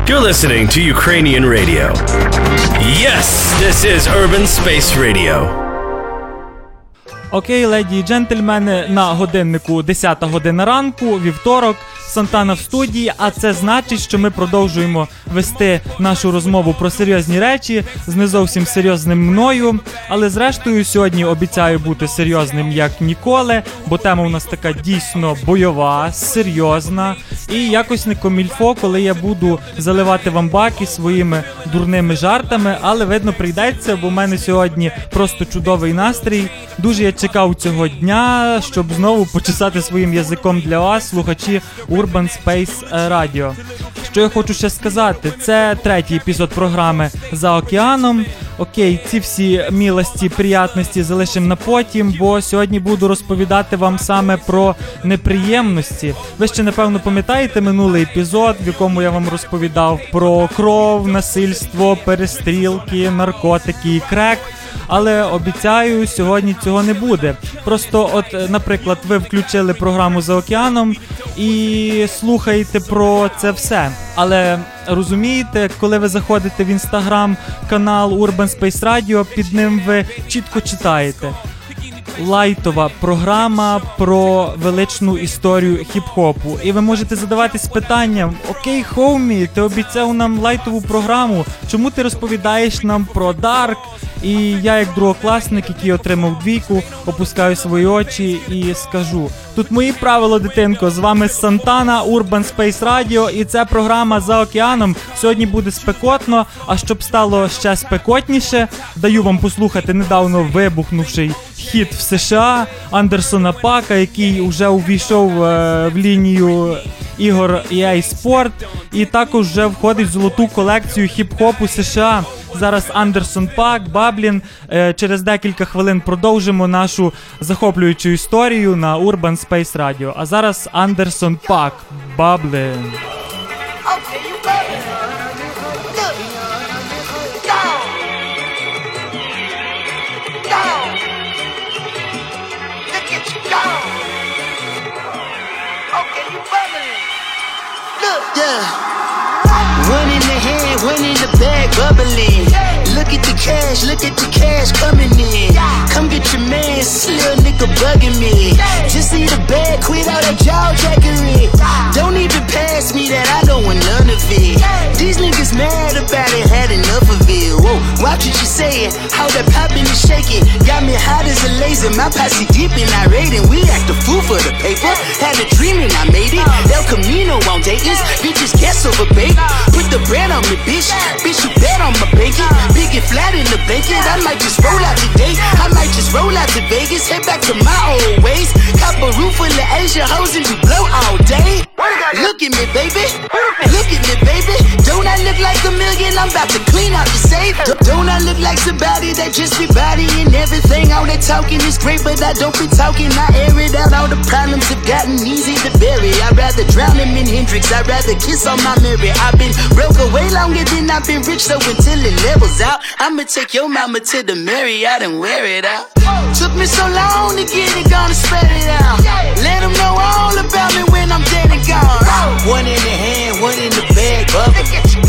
You're listening to Ukrainian radio. Yes, this is Urban Space Radio. Окей, леді і джентльмени, на годиннику 10 година ранку, вівторок, Сантана в студії, а це значить, що ми продовжуємо вести нашу розмову про серйозні речі з не зовсім серйозним мною, але зрештою сьогодні обіцяю бути серйозним як ніколи, бо тема у нас така дійсно бойова, серйозна і якось не комільфо, коли я буду заливати вам баки своїми дурними жартами, але видно прийдеться, бо в мене сьогодні просто чудовий настрій. Дуже я чекав цього дня, щоб знову почесати своїм язиком для вас, слухачі Urban Space Radio. Що я хочу ще сказати, це третій епізод програми «За океаном». Окей, ці всі милості, приятності залишимо на потім, бо сьогодні буду розповідати вам саме про неприємності. Ви ще, напевно, пам'ятаєте минулий епізод, в якому я вам розповідав про кров, насильство, перестрілки, наркотики і крек. Але обіцяю, сьогодні цього не буде. Просто от, наприклад, ви включили програму «За океаном» і слухаєте про це все. Але розумієте, коли ви заходите в інстаграм-канал Urban Space Radio, під ним ви чітко читаєте: лайтова програма про величну історію хіп-хопу. І ви можете задаватись питанням: окей, хоумі, ти обіцяв нам лайтову програму, чому ти розповідаєш нам про Дарк? І я, як другокласник, який отримав двійку, опускаю свої очі і скажу: тут мої правила, дитинко, з вами Сантана, Urban Space Radio, і це програма «За океаном». Сьогодні буде спекотно, а щоб стало ще спекотніше, даю вам послухати недавно вибухнувший хіт в США Андерсона Пака, який вже увійшов в лінію ігор EA Sport і також вже входить в золоту колекцію хіп-хопу США. Зараз Андерсон Пак, Баблін. Через декілька хвилин продовжимо нашу захоплюючу історію на Urban Space Radio. А зараз Андерсон Пак, Баблін. One in the hand, one in the bag, bubbling. Look at the cash coming in. Come get your man, little nigga bugging me. Just see the bag, quit all that jaw jackery. Don't even pass me that, I don't want none of it. These niggas mad about it, had enough of it. Whoa, watch what you saying, how that poppin' is shaking. Got me hot as a laser, my posse deep and irate, and we act a fool for the paper. Had a dream and I made it. El Camino on Dayton's, bitches guess over bait. Put the bread on me, bitch. Bitch, you bet on my bacon. Big and flat in the bacon. I might just roll out today. I might just roll out to Vegas. Head back to my old ways. Cop a roof full of Asian hoes and we blow all day. Look at me, baby. Look at me, baby. Don't I look like a million? I'm about to clean out the safe. Don't I look like somebody that just be bodying everything? All that talking is great, but I don't be talking. I air it out. All the problems have gotten easy to bury. I'd rather drown him in Hendrix. I'd rather kiss on my Mary. I've been broke way longer than I've been rich, so until it levels out, I'ma take your mama to the Marriott and wear it out. Took me so long to get it, gonna spread it out. Let them know all about me when I'm dead and gone. One in the hand, one in the bag, bubble.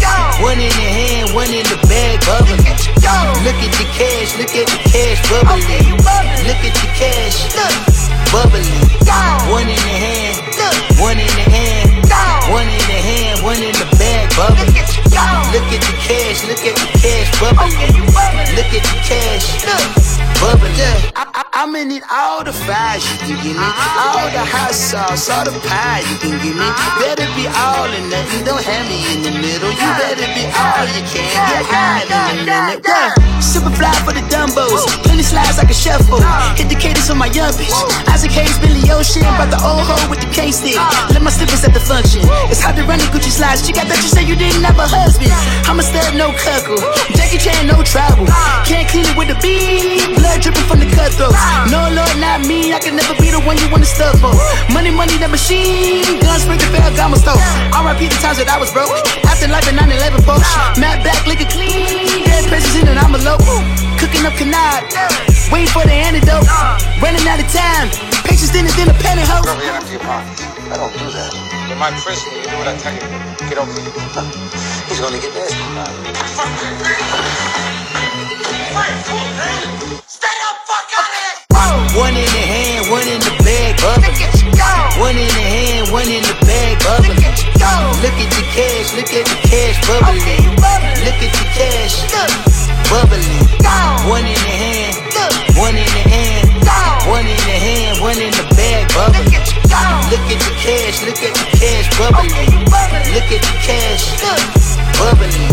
One in the hand, one in the bag, bubble. Look at the cash, bubbling. Look at the cash, bubbling. One in the hand, one in the hand, one in the hand, one in the bag, bubbling. Look at the cash, bubbling. Look at the cash, bubbling. I'ma need all the fries you can give me, all the hot sauce, all the pie you can give me. Better be all or nothing, don't have me in the middle. You better be all you can, get high in a minute. Super fly for the Dumbos, plenty slides like a shuffle. Hit the cadence on my young bitch. Isaac Hayes, Billy Ocean, brought the old hoe with the K-stick. Let my slippers at the function. It's hard to run the Gucci slides. She got that you say you didn't have a husband. I'm a stud, no cuckoo. Jackie Chan, no travel. Can't clean it with the beat. Blood dripping from the cutthroats. No, Lord, not me. I can never be the one you wanna stuff for. Money, that machine. Guns, spring the bell, got my stove. R.I.P. the times that I was broke. After life in 9/11, folks. Matt back, liquor clean. Dead presses in and I'm a local. Cooking up canard. Waiting for the antidote. Running out of time. Patience thinner than a pantyhose. Never empty your pockets. I don't do that. In my prison, you do what I tell you. Get over here. He's gonna get this. Stay the fuck out of here! One in the hand, one in the bag, bubbling. One in the hand, one in the bag, bubbling. Look at the cash, look at the cash bubbling. Look at the cash, bubbling. One in the hand, one in the hand, one in the hand, one in the bag, bubbling. Look at the cash, look at the cash bubbling. Look at the cash, bubbling.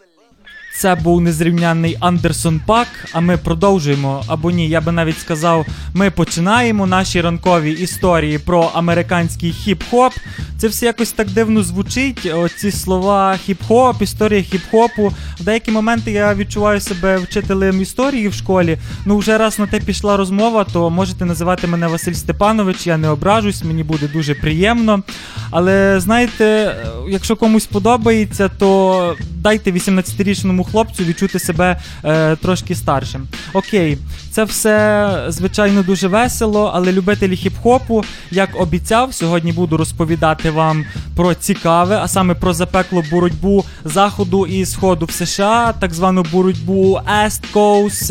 Це був незрівнянний Андерсон .Пак, а ми продовжуємо, або ні, я би навіть сказав, ми починаємо наші ранкові історії про американський хіп-хоп. Це все якось так дивно звучить, оці слова хіп-хоп, історія хіп-хопу. В деякі моменти я відчуваю себе вчителем історії в школі. Ну, вже раз на те пішла розмова, то можете називати мене Василь Степанович, я не ображусь, мені буде дуже приємно. Але, знаєте, якщо комусь подобається, то дайте 18-річному хлопцю відчути себе трошки старшим. Окей, це все, звичайно, дуже весело, але любителі хіп-хопу, як обіцяв, сьогодні буду розповідати вам про цікаве, а саме про запеклу боротьбу Заходу і Сходу в США, так звану боротьбу East Coast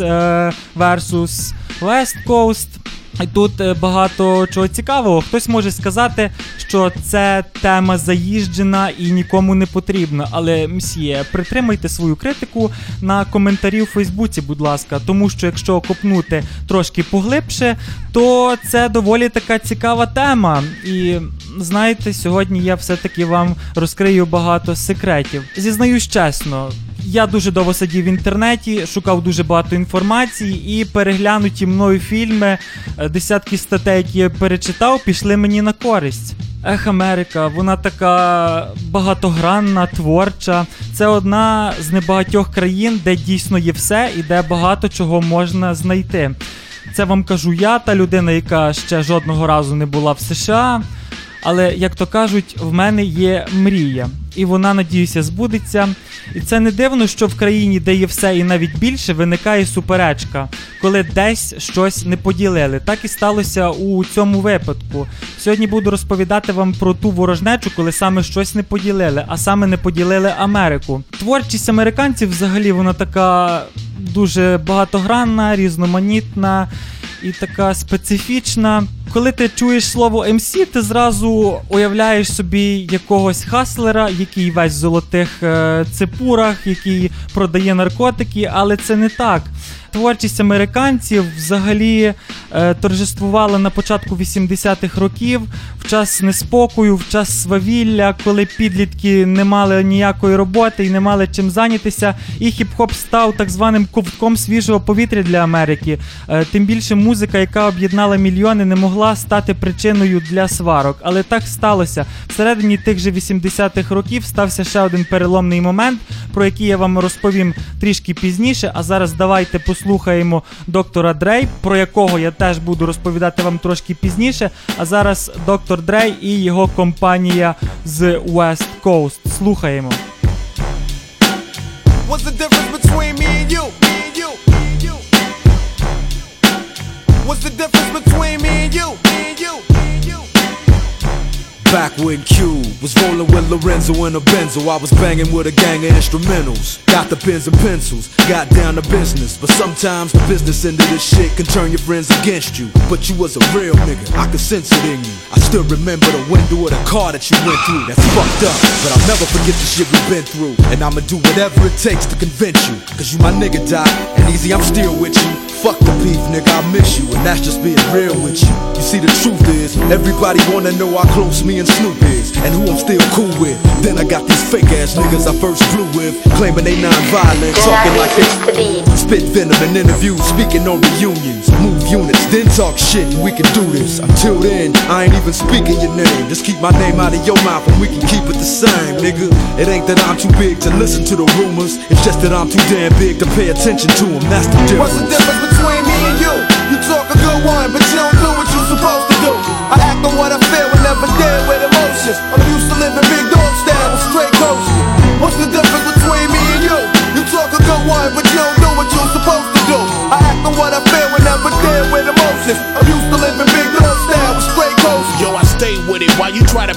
versus West Coast. І тут багато чого цікавого. Хтось може сказати, що це тема заїжджена і нікому не потрібна. Але, мсьє, притримайте свою критику на коментарі у Фейсбуці, будь ласка. Тому що якщо копнути трошки поглибше, то це доволі така цікава тема. І, знаєте, сьогодні я все-таки вам розкрию багато секретів. Зізнаюсь чесно, я дуже довго сидів в інтернеті, шукав дуже багато інформації, і переглянуті мною фільми, десятки статей, які я перечитав, пішли мені на користь. Америка, вона така багатогранна, творча. Це одна з небагатьох країн, де дійсно є все і де багато чого можна знайти. Це вам кажу я, та людина, яка ще жодного разу не була в США. Але, як то кажуть, в мене є мрія. І вона, надіюся, збудеться. І це не дивно, що в країні, де є все і навіть більше, виникає суперечка, коли десь щось не поділили. Так і сталося у цьому випадку. Сьогодні буду розповідати вам про ту ворожнечу, коли саме щось не поділили, а саме не поділили Америку. Творчість американців взагалі вона така дуже багатогранна, різноманітна і така специфічна. Коли ти чуєш слово MC, ти зразу уявляєш собі якогось хаслера, який весь в золотих цепурах, який продає наркотики, але це не так. Творчість американців взагалі торжествувала на початку 80-х років, в час неспокою, в час свавілля, коли підлітки не мали ніякої роботи і не мали чим зайнятися, і хіп-хоп став так званим ковтком свіжого повітря для Америки. Тим більше музика, яка об'єднала мільйони, не могла стати причиною для сварок. Але так сталося. Всередині тих же 80-х років стався ще один переломний момент, про який я вам розповім трішки пізніше, а зараз давайте послухаємо доктора Дрей, про якого я теж буду розповідати вам трошки пізніше, а зараз доктор Дрей і його компанія з West Coast. Слухаємо. What's the difference between me and you? What's the difference between me and you? Back when Q was rolling with Lorenzo in a Benzo, I was banging with a gang of instrumentals. Got the pens and pencils, got down to business. But sometimes the business end of this shit can turn your friends against you. But you was a real nigga, I could sense it in you. I still remember the window of the car that you went through. That's fucked up, but I'll never forget the shit we've been through. And I'ma do whatever it takes to convince you. Cause you my nigga, Doc, and easy, I'm still with you. Fuck the beef, nigga, I miss you, and that's just being real with you. You see, the truth is, everybody wanna know how close me and Snoop is, and who I'm still cool with. Then I got these fake ass niggas I first flew with, claiming they non-violent, talking like they spit venom in interviews, speaking on reunions, move units, then talk shit, and we can do this. Until then, I ain't even speaking your name, just keep my name out of your mouth and we can keep it the same, nigga. It ain't that I'm too big to listen to the rumors, it's just that I'm too damn big to pay attention to them, that's the difference. What's the difference between me and you? You talk a good one, but you don't do what you're supposed to do. I act on what I feel and never deal with emotions. I'm used to living big dog style with straight coasting. What's the difference between me and you? You talk a good one, but you don't do what you're supposed to do. I act on what I feel and never deal with emotions. I'm used to living big dog style with straight coasting. Yo, I stay with it while you try to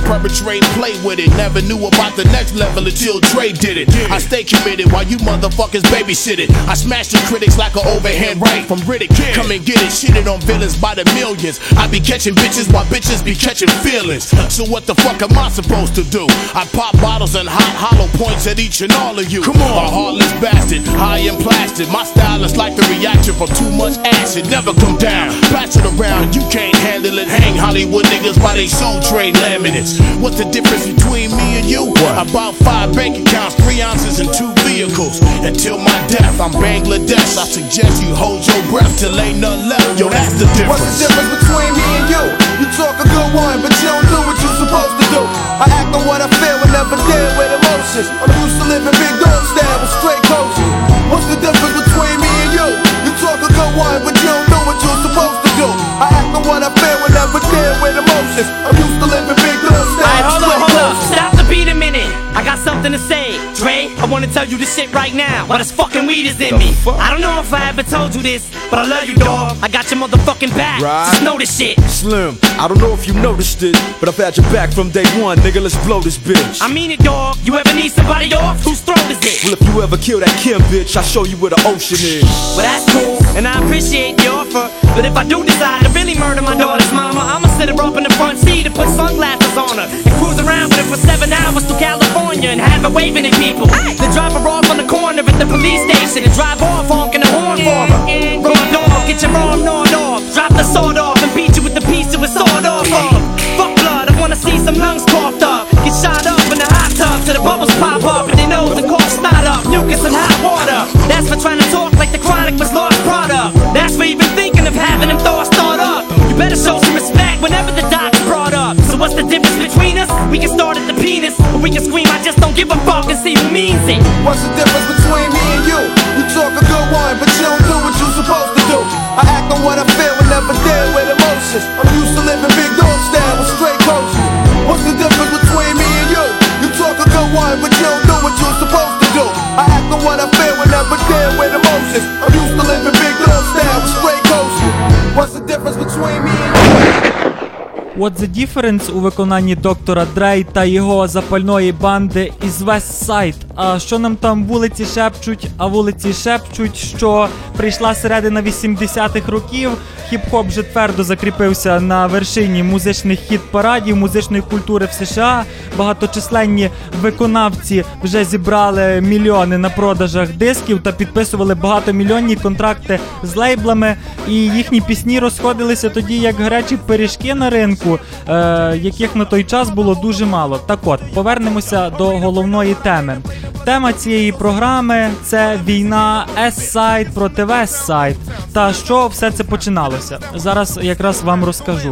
perpetrate, play with it. Never knew about the next level until Dre did it. I stay committed while you motherfuckers babysit it. I smash the critics like an overhand right from Riddick. Come and get it, shitted on villains by the millions. I be catching bitches while bitches be catching feelings. So what the fuck am I supposed to do? I pop bottles and hot hollow points at each and all of you. Come on, a heartless bastard, high and plastic. My style is like the reaction from too much acid. Never come down, pass it around, you can't handle it. Hang Hollywood niggas by they soul train laminates. What's the difference between me and you? About 5 bank accounts, 3 ounces and 2 vehicles. Until my death, I'm Bangladesh. I suggest you hold your breath till ain't nothing left. Yo, that's the difference. What's the difference between me and you? You talk a good one, but you don't do what you're supposed to do. I act on what I feel and never deal with emotions. I'm used to living big dog style with straight coaches. What's the difference between me and you? You talk a good one, but you don't do what you're supposed to do. I act on what I feel and never deal with emotions. I'm used to living big dog style with straight coaches. Stop the beat a minute. I got something to say. Dre, I wanna tell you this shit right now. While this fucking weed is in me. I don't know if I ever told you this, but I love you, dog. I got your motherfucking back. Right. Just know this shit. Slim, I don't know if you noticed it, but I've had your back from day one, nigga. Let's blow this bitch. I mean it, dog. You ever need somebody off? Whose throat is it? Well, if you ever kill that Kim bitch, I'll show you where the ocean is. Well, that's cool, and I appreciate the offer. But if I do decide to really murder my daughter's mama, I'ma sit her up in the front seat and put sunglasses on her and cruise around with her for 7 hours to California and have her waving at people. Then drop her off on the corner at the police station and drive off honking the horn for her. Raw dog, get your arm gnawed off. Drop the sword off and beat you with the piece of a sword off of. Fuck blood, I wanna see some lungs coughed up. Get shot up in the hot tub till the bubbles pop up and they nose and cough snot up. Mucus and hot water. That's for trying to talk like the Chronic was lost product. That's for even thinking of having them thoughts thought up. You better show some respect whenever the doc's brought up. So what's the difference between us? We can start at the penis, or we can scream I just don't give a fuck and see who means it. What's the difference between me and you? You talk a good one, but you don't do what you're supposed to do. I act on what I feel and never deal with emotions. I'm used to living big dog style with straight coaches. What's the difference between me and you? You talk a good one, but you don't do what you're supposed to do. I act on what I feel and never deal with emotions. I'm used to living big dog style with straight coaches. What's the difference between me and you? What's the Difference у виконанні доктора Дрей та його запальної банди із West Side. А що нам там вулиці шепчуть? А вулиці шепчуть, що прийшла середина 80-х років, хіп-хоп вже твердо закріпився на вершині музичних хіт-парадів, музичної культури в США. Багаточисленні виконавці вже зібрали мільйони на продажах дисків та підписували багатомільйонні контракти з лейблами. І їхні пісні розходилися тоді як гарячі пиріжки на ринку, яких на той час було дуже мало. Так от, повернемося до головної теми. Тема цієї програми – це війна S-Side проти West Side. Та що все це починалося? Зараз якраз вам розкажу.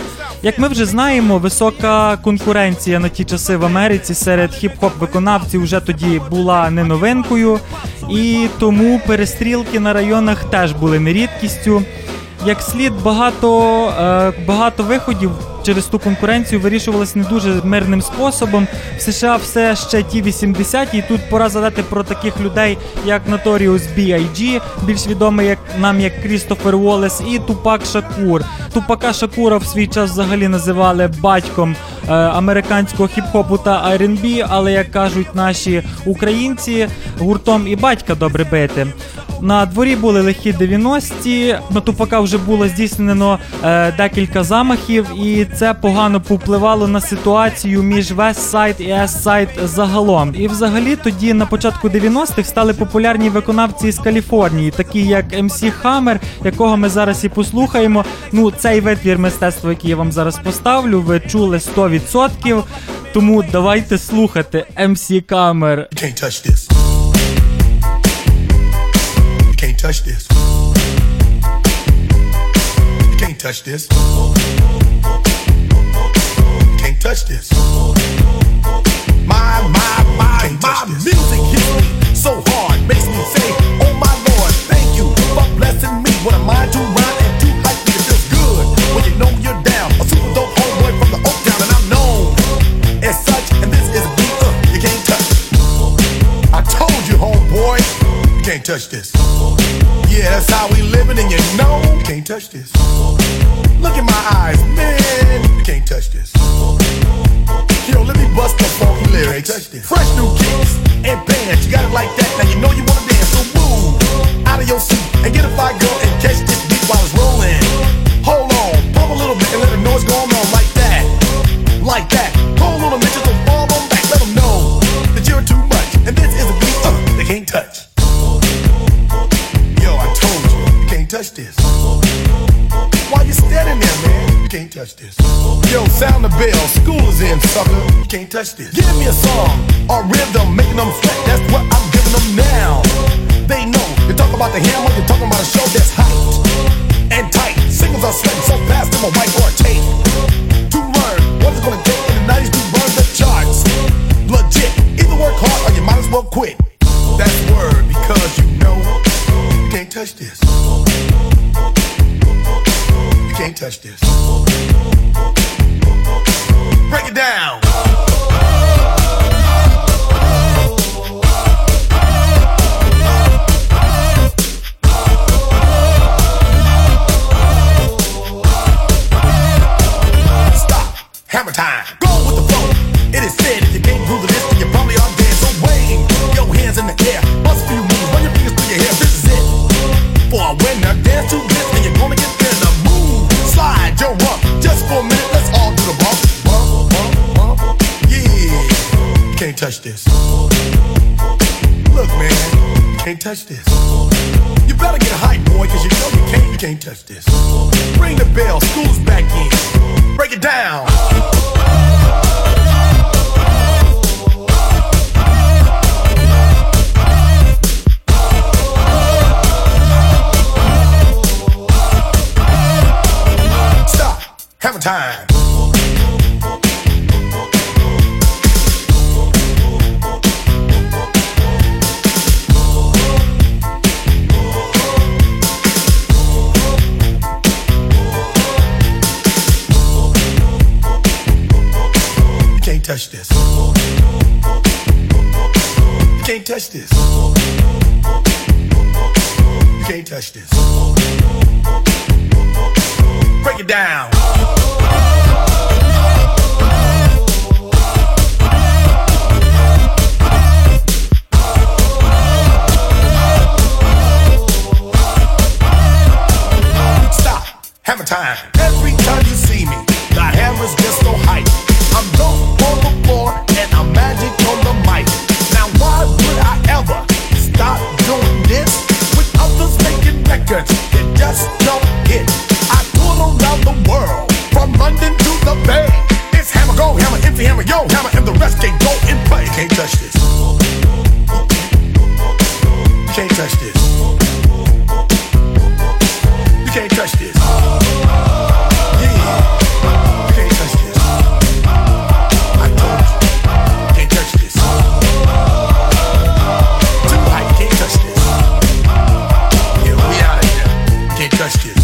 Як ми вже знаємо, висока конкуренція на ті часи в Америці серед хіп-хоп-виконавців вже тоді була не новинкою, і тому перестрілки на районах теж були не рідкістю. Як слід, багато виходів через ту конкуренцію вирішувалися не дуже мирним способом. В США все ще ті 80-ті, і тут пора згадати про таких людей, як Notorious B.I.G., більш відомий нам як Крістофер Уоллес, і Тупак Шакур. Тупака Шакура в свій час взагалі називали батьком американського хіп-хопу та R&B, але, як кажуть наші українці, гуртом і батька добре бити. На дворі були лихі 90-ті, на Тупака вже було здійснено декілька замахів, і це погано повпливало на ситуацію між West Side і S-Side загалом. І взагалі тоді на початку 90-х стали популярні виконавці з Каліфорнії, такі як MC Hammer, якого ми зараз і послухаємо. Ну, цей витвір мистецтва, який я вам зараз поставлю, ви чули 100%, тому давайте слухати MC Hammer. Can't touch this. You can't touch this. You can't touch this. My music hits me so hard, makes me say, oh my Lord, thank you for blessing me. What am I to rhyme and to hype me? It feels good when you know you're down. A super dope homeboy from the Oak Town, and I'm known as such. And this is a beat you can't touch. I told you, homeboy, you can't touch this. Yeah, that's how we living, and you know you can't touch this. Look in my eyes, man, you can't touch this. let me bust the funky lyrics. Fresh new kicks and bands, you got it like that. Now you know you wanna dance, so move out of your seat and get a fire girl and catch this beat while it's rolling. Hold on, pump a little bit and let the noise go on like that, like that. Hold on a minute, just don't fall on back. Let them know that you're too much, and this is a beat they can't touch. Yo, I told you, you can't touch this. Why you standing there, man? You can't touch this. Yo, sound the bell, school is in, sucker. You can't touch this. Give me a song or rhythm, making them sweat. That's what I'm giving them now. They know. You talk about the hammer, you're talking about a show that's hot and tight. Singles are sweating so fast, I'm a whiteboard tape. To learn what it's gonna take in the 90s to burn the charts. Legit. Either work hard or you might as well quit. That's word, because you know you can't touch this. You can't touch this. Break it down. Stop. Hammer time. Go with the flow. It is said if you can't groove the list, then you probably are dead. So wave your hands in the air. Bust a few moves. Run your fingers through your hair. This is it. For a winner, dance to this, and you're gonna get there. The move. Slide your rump. Just for a minute, let's all do the bump. Bump, bump, bump. Yeah. You can't touch this. Look, man. You can't touch this. You better get hype, boy, cause you know you can't touch this. Ring the bell. School's back in. Break it down. Hammer time. You can't touch this. You can't touch this. You can't touch this. Break it down. Stop. Hammer time. Every time you see me, the hammer's just so hype. I'm dope on the floor and I'm magic on the mic. Now why would I ever stop doing this with others making records that just don't hit? I tour around the world, from London to the Bay. It's hammer go, hammer empty, hammer yo, hammer, and the rest can go and play. You can't touch this. You can't touch this. You can't touch this. Yeah, you can't touch this. I told you, you can't touch this. Tonight, you can't touch this. Yeah, we out of here. You can't touch this.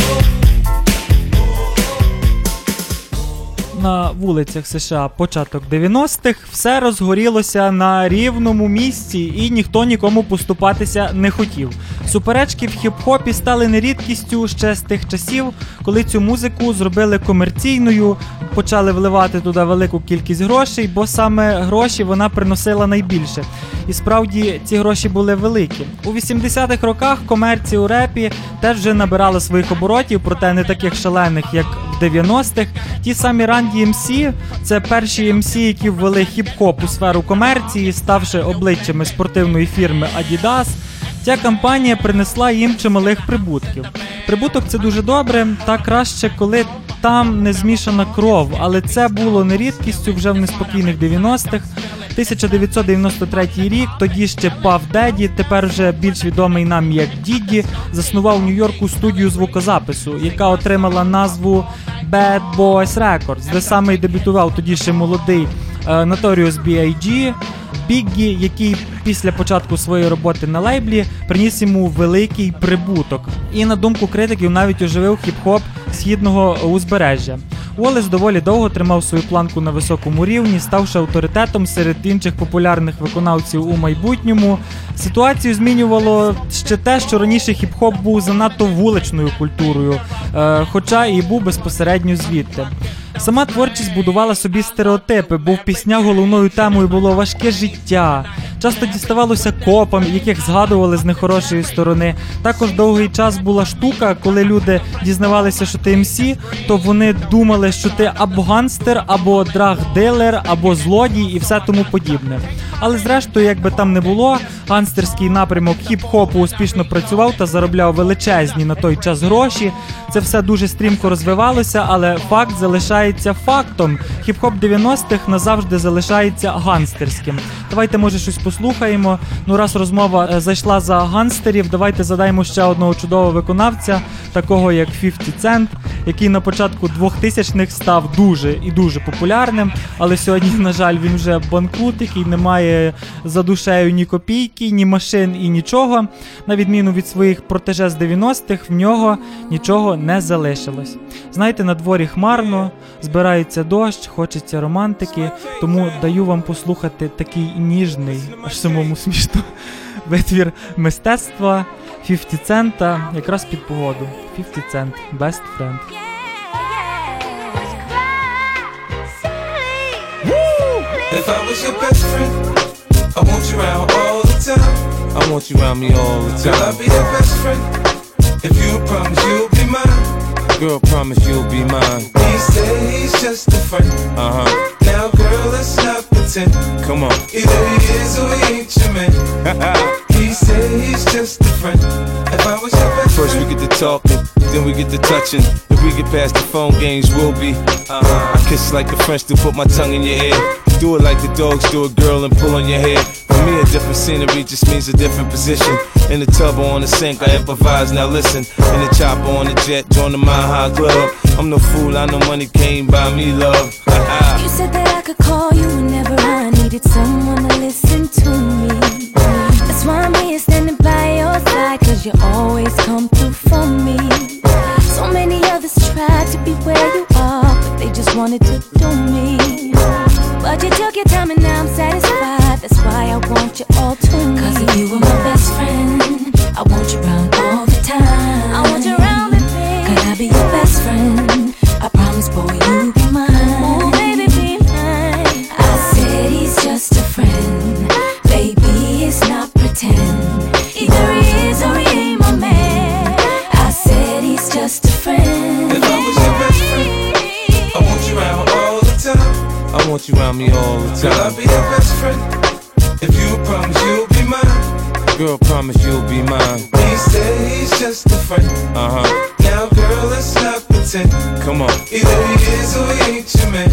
На вулицях США початок 90-х все розгорілося на рівному місці і ніхто нікому поступатися не хотів. Суперечки в хіп-хопі стали нерідкістю ще з тих часів, коли цю музику зробили комерційною, почали вливати туди велику кількість грошей, бо саме гроші вона приносила найбільше. І справді ці гроші були великі. У 80-х роках комерція у репі теж вже набирала своїх оборотів, проте не таких шалених, як в 90-х. Ті самі Run DMC – це перші MC, які ввели хіп-хоп у сферу комерції, ставши обличчями спортивної фірми Adidas. Ця кампанія принесла їм чималих прибутків. Прибуток – це дуже добре, та краще, коли там не змішана кров, але це було не рідкістю вже в неспокійних 90-х. 1993 рік, тоді ще Puff Daddy, тепер вже більш відомий нам як Diddy, заснував у Нью-Йорку студію звукозапису, яка отримала назву Bad Boys Records, де саме й дебютував тоді ще молодий Notorious B.I.G., Біггі, який після початку своєї роботи на лейблі приніс йому великий прибуток. І, на думку критиків, навіть оживив хіп-хоп східного узбережжя. Уоллес доволі довго тримав свою планку на високому рівні, ставши авторитетом серед інших популярних виконавців у майбутньому. Ситуацію змінювало ще те, що раніше хіп-хоп був занадто вуличною культурою, хоча і був безпосередньо звідти. Сама творчість будувала собі стереотипи, бо в піснях головною темою було важке життя. Часто діставалося копам, яких згадували з нехорошої сторони. Також довгий час була штука, коли люди дізнавалися, що ти МС, то вони думали, що ти або ганстер, або драг-дилер, або злодій і все тому подібне. Але зрештою, як би там не було, ганстерський напрямок хіп-хопу успішно працював та заробляв величезні на той час гроші. Це все дуже стрімко розвивалося, але факт залишається фактом. Хіп-хоп 90-х назавжди залишається ганстерським. Давайте, може, щось послухаємо. Ну, раз розмова зайшла за ганстерів, давайте задаємо ще одного чудового виконавця, такого як 50 Cent, який на початку 2000-х став дуже і дуже популярним, але сьогодні, на жаль, він вже банкрут, який не має за душею ні копійки, ні машин і нічого. На відміну від своїх протеже з 90-х, в нього нічого не залишилось. Знаєте, на дворі хмарно, збирається дощ, хочеться романтики, тому даю вам послухати такий ніжний, аж самому смішно, витвір мистецтва 50 Cent, якраз під погоду. 50 Cent, Best Friend. If I was your best friend, I want you around all the time. I want you around me all the time. Girl, I'll be your best friend. If you promise you'll be mine. Girl, promise you'll be mine. He said he's just a friend. Now, girl, let's not pretend. Come on. Either he is or he ain't your man. He said he's just a friend. If I was your best friend. First we get to talking, then we get to touching. If we get past the phone games, we'll be. I kiss like the French do, put my tongue in your ear. Do it like the dogs do it, girl, and pull on your hair. For me, a different scenery just means a different position. In the tub or on the sink, I improvise, now listen. In the chopper, on the jet, join the Mile High Club. I'm no fool, I know money can't buy me love. You said that I could call you whenever I needed someone to listen to me. That's why I'm here standing by your side, cause you always come through for me. So many others tried to be where you are, but they just wanted to do me. But you took your time and now I'm satisfied. That's why I want you all to me. Cause if you were my best friend, I want you around all the time. I want you around me, baby. Could I be your best friend? I promise, boy, you'll be mine. Oh, baby, be mine. I said he's just a friend. Baby, it's not pretend. Either he is or he ain't my man. I said he's just a friend. If I was your best friend, I want you around all the time. I want you around me all the time. Girl, I'll be your best friend. If you promise you'll be mine. Girl, promise you'll be mine. He said he's just a friend. Now, girl, let's not pretend. Come on. Either he is or he ain't your man.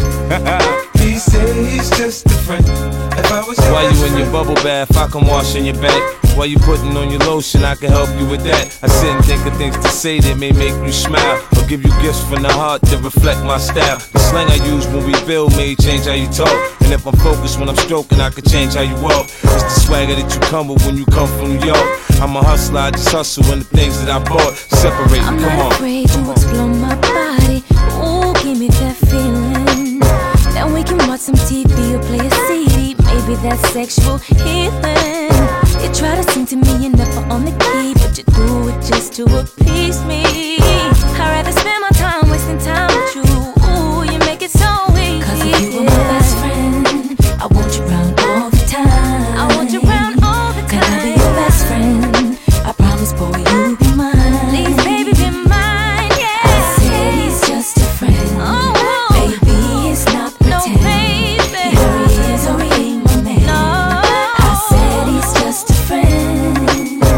He said he's just a friend. If I was your While you in your bubble bath, I can wash in your back. While you putting on your lotion, I can help you with that. I sit and think of things to say that may make you smile, or give you gifts from the heart that reflect my style. The slang I use when we build may change how you talk, and if I'm focused when I'm stroking, I can change how you walk. It's the swagger that you come with when you come from New York. I'm a hustler, I just hustle in the things that I bought. Separate, I'm come on. not afraid to explore my body. Ooh, give me that feeling. Then we can watch some TV or play a CD. Maybe that's sexual healing. You try to sing to me, you're never on the key, but you do it just to appease me. I'd rather spend my time wasting time with you. Ooh, you make it so easy. Cause if you were my best friend, I want you around all the time. I want you around all the time. Could I be your best friend? I promise, boy, you'll be mine. Please, baby, be mine, yeah. I said he's just a friend. Oh, baby, it's not pretend. No, baby. Either he is or he ain't my man. No. I said he's just a friend.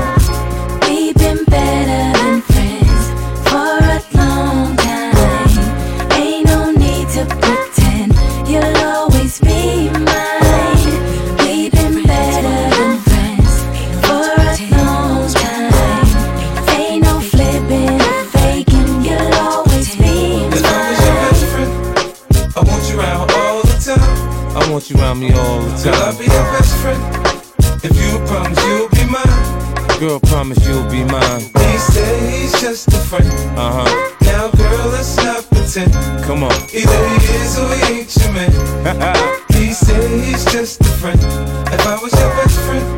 We've been better than friends for a long time. Ain't no need to pretend. You'll always be mine. We've been better than friends for a long time. Ain't no flipping, faking. You'll always be If I was your best friend, I want you around all the time. I want you around me all the time. Girl, I'll be your best friend. If you promise you'll be mine. Girl, promise you'll be mine. He said he's just a friend. Now, girl, let's not pretend. Come on. Either he is or he ain't your man. He said he's just a friend. If I was your best friend.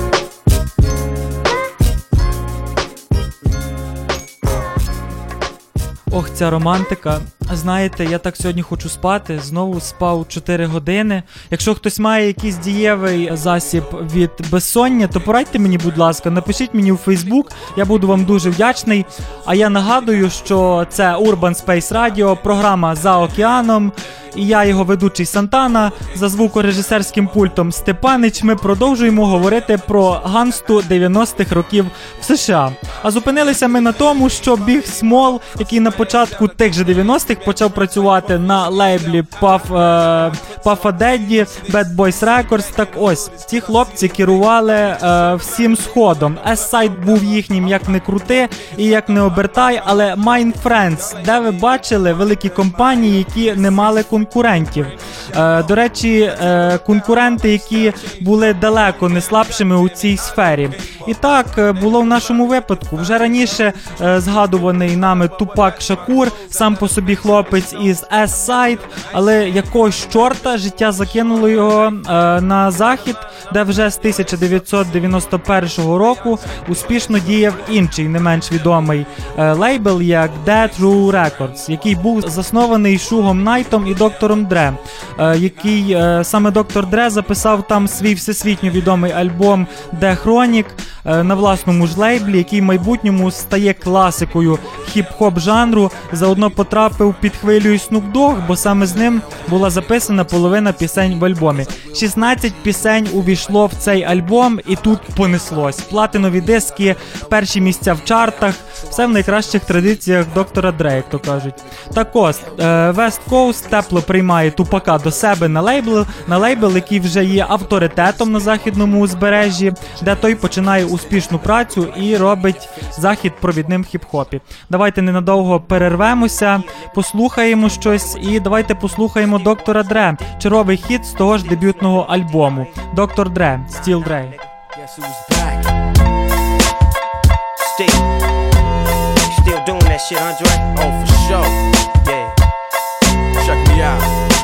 Ох, ця романтика. знаєте, я так сьогодні хочу спати, знову спав 4 години. Якщо хтось має якийсь дієвий засіб від безсоння, то порадьте мені, будь ласка, напишіть мені у Facebook, я буду вам дуже вдячний. А я нагадую, що це Urban Space Radio, програма «За океаном». І я, його ведучий Сантана, за звукорежисерським пультом Степанич. Ми продовжуємо говорити про гансту 90-х років в США. А зупинилися ми на тому, що Big Small, який на початку тих же 90-х почав працювати на лейблі Puff Daddy, Bad Boys Records. Так ось, ті хлопці керували всім сходом. S-Side був їхнім як не крути і як не обертай, але Mind Friends, де ви бачили великі компанії, які не мали конкурентів. До речі, конкуренти, які були далеко не слабшими у цій сфері. І так було в нашому випадку. Вже раніше згадуваний нами Тупак Шакур, сам по собі хлопець із S-Side, але якогось чорта життя закинуло його на захід, де вже з 1991 року успішно діяв інший, не менш відомий лейбл, як Death Row Records, який був заснований Шугом Найтом і Доктором Дре, який саме Доктор Дре записав там свій всесвітньо відомий альбом The Chronic на власному ж лейблі, який в майбутньому стає класикою хіп-хоп жанру, заодно потрапив під хвилю Snoop Dogg, бо саме з ним була записана половина пісень в альбомі. 16 пісень увійшло в цей альбом, і тут понеслось. Платинові диски, перші місця в чартах, все в найкращих традиціях Доктора Дре, як то кажуть. Так ось, West Coast тепло приймає Тупака до себе на лейбл, який вже є авторитетом на західному узбережжі, де той починає успішну працю і робить захід провідним в хіп-хопі. Давайте ненадовго перервемося, послухаємо щось і давайте послухаємо Доктора Дре, черговий хіт з того ж дебютного альбому. Доктор Дре, Still Dre. Still doing that shit, Andre? Oh, for sure. Yeah. Check me out.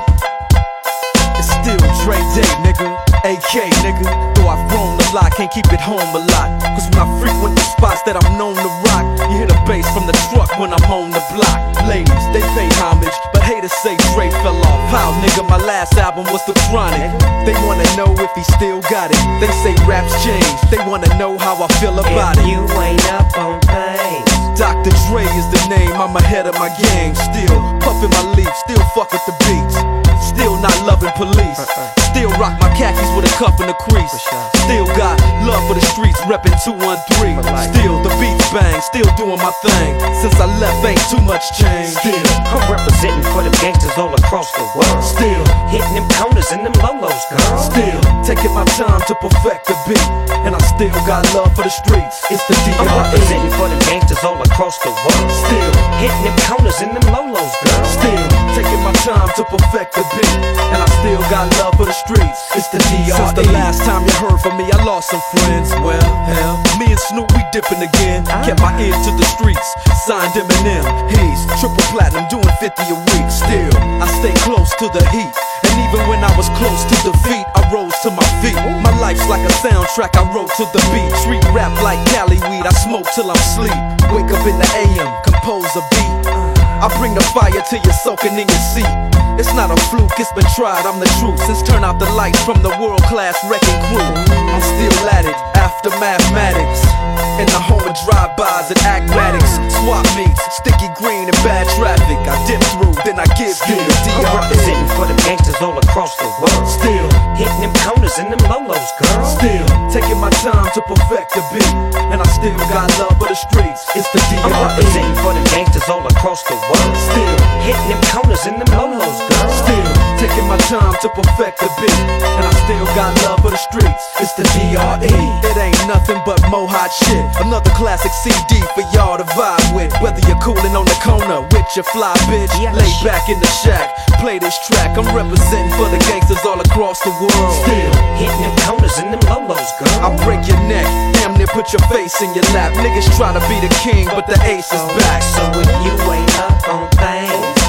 It's still Dre Day, nigga. AK, nigga. Though I've grown a lot, can't keep it home a lot. Cause when I frequent the spots that I'm known to rock, you hear the bass from the truck when I'm on the block. Ladies, they pay homage, but haters say Dre fell off. How, nigga, my last album was The Chronic. They wanna know if he still got it. They say raps change, they wanna know how I feel about it. If you ain't up on things, Dr. Dre is the name, I'm ahead of my game. Still puffin' my leaf, still fuck with the beats. Still not loving police. Still rock my khakis with a cuff and a crease. Still got love for the streets, reppin' 213. Still the beats bang, still doing my thing. Since I left, ain't too much change. still, I'm representing for them gangsters all across the world. Still Hitting them corners and them lolos, girl. Still taking my time to perfect the beat. And I still got love for the streets. It's the D.R.E. I'm representing for them gangsters all across the world. Still Hitting them corners and them lolos, girl. Still taking my time to perfect the beat. And I still got love for the streets. It's the D.R.E. Since the last time you heard from me, I lost some friends. Well, hell, me and Snoop, we dipping again. Kept my ear to the streets. Signed Eminem. He's triple platinum, doing 50 a week. Still, I stay close to the heat. And even when I was close to defeat, I rose to my feet. My life's like a soundtrack, I wrote to the beat. Street rap like Cali weed, I smoke till I'm sleep. Wake up in the AM, compose a beat. I bring the fire till you're soaking in your seat. It's not a fluke, it's been tried, I'm the truth. Since turn out the lights from the world-class wrecking crew, I'm still at it, after mathematics. In the home of drive-bys and acmatics. Swap meets, sticky green and bad traffic. I dip through, then I give you the D.R.E. I'm representing for them gangsters all across the world. Still Hitting them corners and them lolos, girl. Still taking my time to perfect the beat. And I still got love for the streets. It's the D.R.E. I'm representing for them gangsters all across the world. Still Hitting them corners and them lolos, girl. Still taking my time to perfect the beat. And I still got love for the streets. It's the D.R.E. It ain't nothing but mo hot shit. Another classic CD for y'all to vibe with. Whether you're coolin' on the corner with your fly bitch, lay back in the shack, play this track. I'm representing for the gangsters all across the world. Still Hitting them corners and them lolos, girl. I break your neck, damn near put your face in your lap. Niggas try to be the king, but the ace is back. So if you ain't up on things, Dr.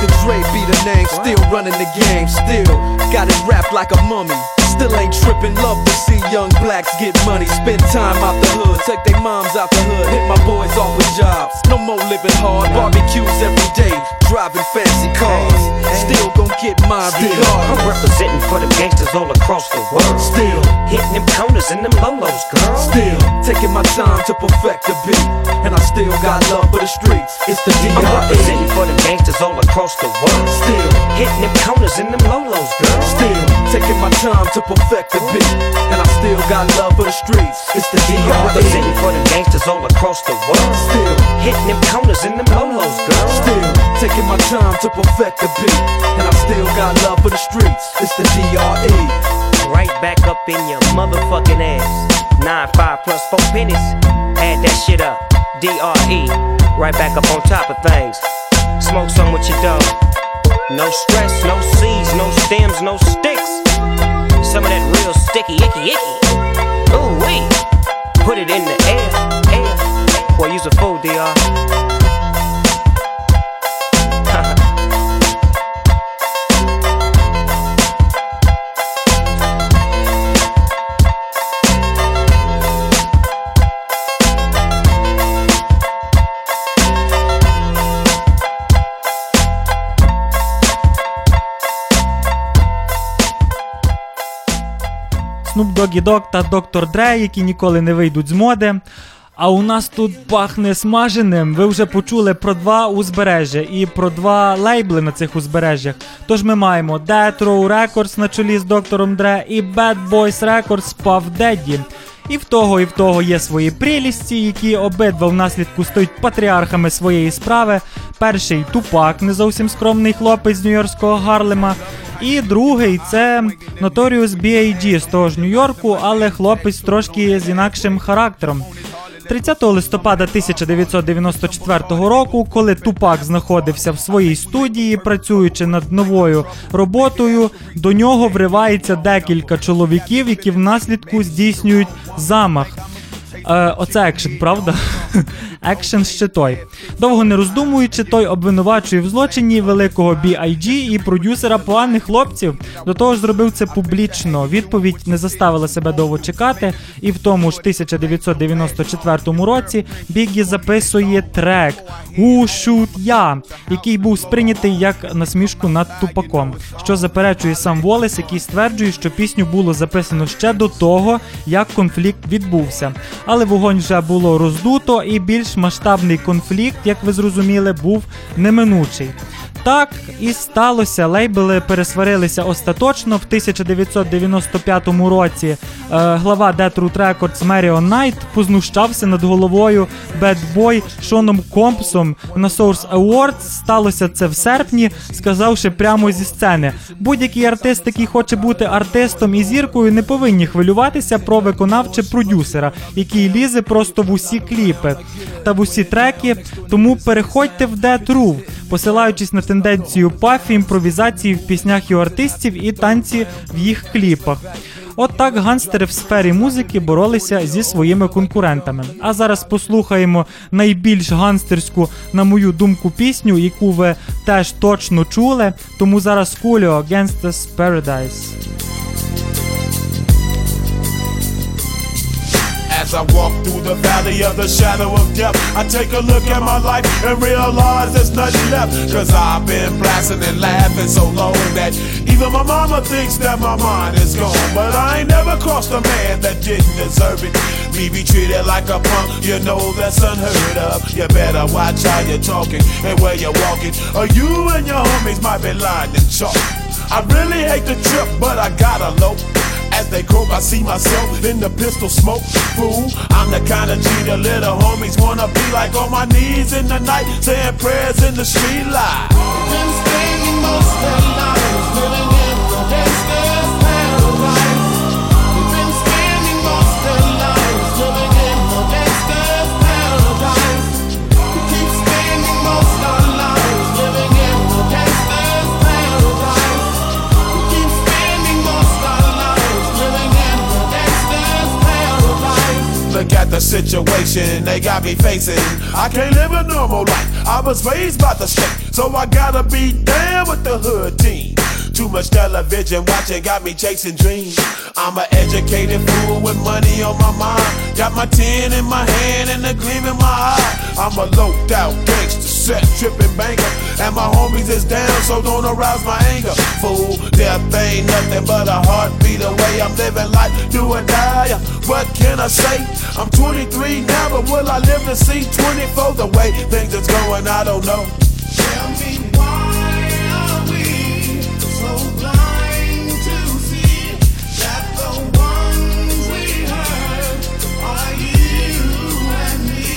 Dr. Dre be the name, still running the game, still got it wrapped like a mummy. Still ain't trippin', love to see young blacks get money. Spend time out the hood, take their moms out the hood. Hit my boys off with jobs, no more living hard. Barbecues every day, driving fancy cars. Still gon' get my regard. I'm representing for them gangsters all across the world. Still hitting them corners and them lolos, girl. Still taking my time to perfect the beat, and I still got love for the streets. It's the D.R.E. I'm representing for them gangsters all across the world. Still hitting them corners and them lolos, girl. Still taking my time to perfect the beat, and I still got love for the streets. It's the D.R.E. I'm representing for them gangsters all across the world. Still hitting them corners and them lolos, girl. Still taking my time to perfect the beat, and I still got love for the streets. It's the D.R.E. Right back up in your motherfucking ass. 9-5 plus 4 pennies. Add that shit up. D.R.E. Right back up on top of things. Smoke some with your dog. No stress, no seeds, no stems, no sticks. Some of that real sticky, icky. Ooh wee. Put it in the air. Boy, you's a fool, D.R. Snoop Doggy Dogg та Dr. Dre, які ніколи не вийдуть з моди. А у нас тут пахне смаженим. Ви вже почули про 2 узбережжя і про 2 лейбли на цих узбережжях. Тож ми маємо Death Row Records на чолі з Dr. Dre і Bad Boys Records з Puff Daddy. І в того є свої прелісті, які обидва внаслідку стають патріархами своєї справи. Перший Тупак, не зовсім скромний хлопець з нью-йоркського Гарлема. І другий це Notorious B.I.G. з того ж Нью-Йорку, але хлопець трошки з інакшим характером. 30 листопада 1994 року, коли Тупак знаходився в своїй студії, працюючи над новою роботою, до нього вривається декілька чоловіків, які внаслідку здійснюють замах. Оце екшен, правда? Екшен ще той. Довго не роздумуючи, той обвинувачує в злочині великого B.I.G. і продюсера поганих хлопців. До того ж зробив це публічно. Відповідь не заставила себе довго чекати, і в тому ж 1994 році Бігі записує трек «Who Shoot Ya», який був сприйнятий як насмішку над Тупаком, що заперечує сам Волес, який стверджує, що пісню було записано ще до того, як конфлікт відбувся. Але вогонь вже було роздуто, і більш масштабний конфлікт, як ви зрозуміли, був неминучий. Так і сталося. Лейбли пересварилися остаточно. В 1995 році глава Death Row Records Меріон Найт познущався над головою Bad Boy Шоном Компсом на Source Awards. Сталося це в серпні, сказавши прямо зі сцени: будь-який артист, який хоче бути артистом і зіркою, не повинні хвилюватися про виконавче продюсера, який лізе просто в усі кліпи та в усі треки, тому переходьте в Death Row, посилаючись на тенденцію пафі, імпровізації в піснях і артистів і танці в їх кліпах. От так ганстери в сфері музики боролися зі своїми конкурентами. А зараз послухаємо найбільш ганстерську, на мою думку, пісню, яку ви теж точно чули, тому зараз Coolio Gangsta's Paradise. As I walk through the valley of the shadow of death, I take a look at my life and realize there's nothing left. Cause I've been blasting and laughing so long that even my mama thinks that my mind is gone. But I ain't never crossed a man that didn't deserve it. Me be treated like a punk, you know that's unheard of. You better watch how you're talking and where you're walking, or you and your homies might be lying in chalk. I really hate the trip, but I gotta low. As they croak, I see myself in the pistol smoke. Fool, I'm the kind of G the little homies wanna be like, on my knees in the night, saying prayers in the street light. Been spending most of their lives living in the gangster's paradise. We've been spending most of their lives living in the gangster's paradise. We keep spending most of our lives living in the gangster's paradise. We keep spending most of our lives living in the gangster's paradise. Look at the situation they got me facing. I can't live a normal life. I was raised by the state, so I gotta be down with the hood team. Too much television watching got me chasing dreams. I'm an educated fool with money on my mind. Got my 10 in my hand and a gleam in my eye. I'm a loped out gangster, set tripping banker, and my homies is down, so don't arouse my anger. Fool, death ain't nothing but a heartbeat away. I'm living life, do or die. What can I say? I'm 23 now, but will I live to see 24? The way things is going, I don't know. Tell me why are we so blind to see that the ones we hurt are you and me?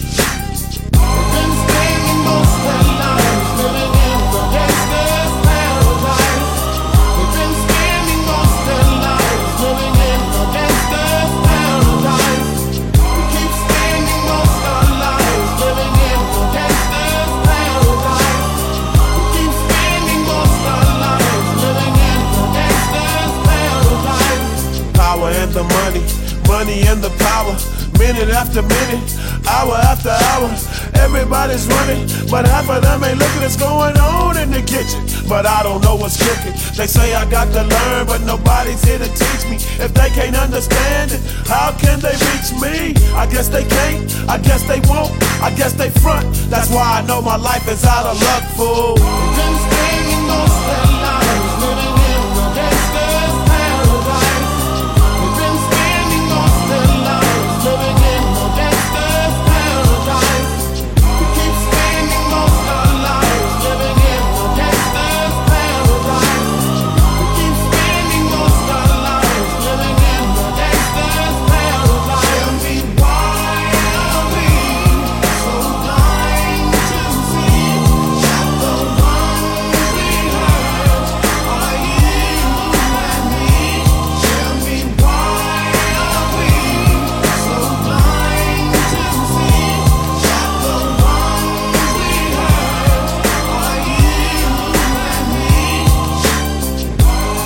We've been spending most of our lives living in the gangster's paradise. We've been spending most of our lives living in the gangster's paradise. We keep spending most of our lives living in the gangster's paradise. We keep spending most of our lives living in the gangster's paradise. Power and the money, money and the power. Minute after minute, hour after hour, everybody's running, but half of them ain't looking what's going on in the kitchen. But I don't know what's cooking. They say I got to learn, but nobody's here to teach me. If they can't understand it, how can they reach me? I guess they can't, I guess they won't, I guess they front. That's why I know my life is out of luck, fool. We've been spending most of our lives living in the gangster's paradise. We've been spending most of our lives living in the gangster's paradise. We keep spending most of our lives living in the gangster's paradise. We keep spending most of our lives living in the gangster's paradise. Tell me why are we so blind to see that the ones we hurt are you and me? Tell me why are we so blind to see that the ones we hurt are you and me?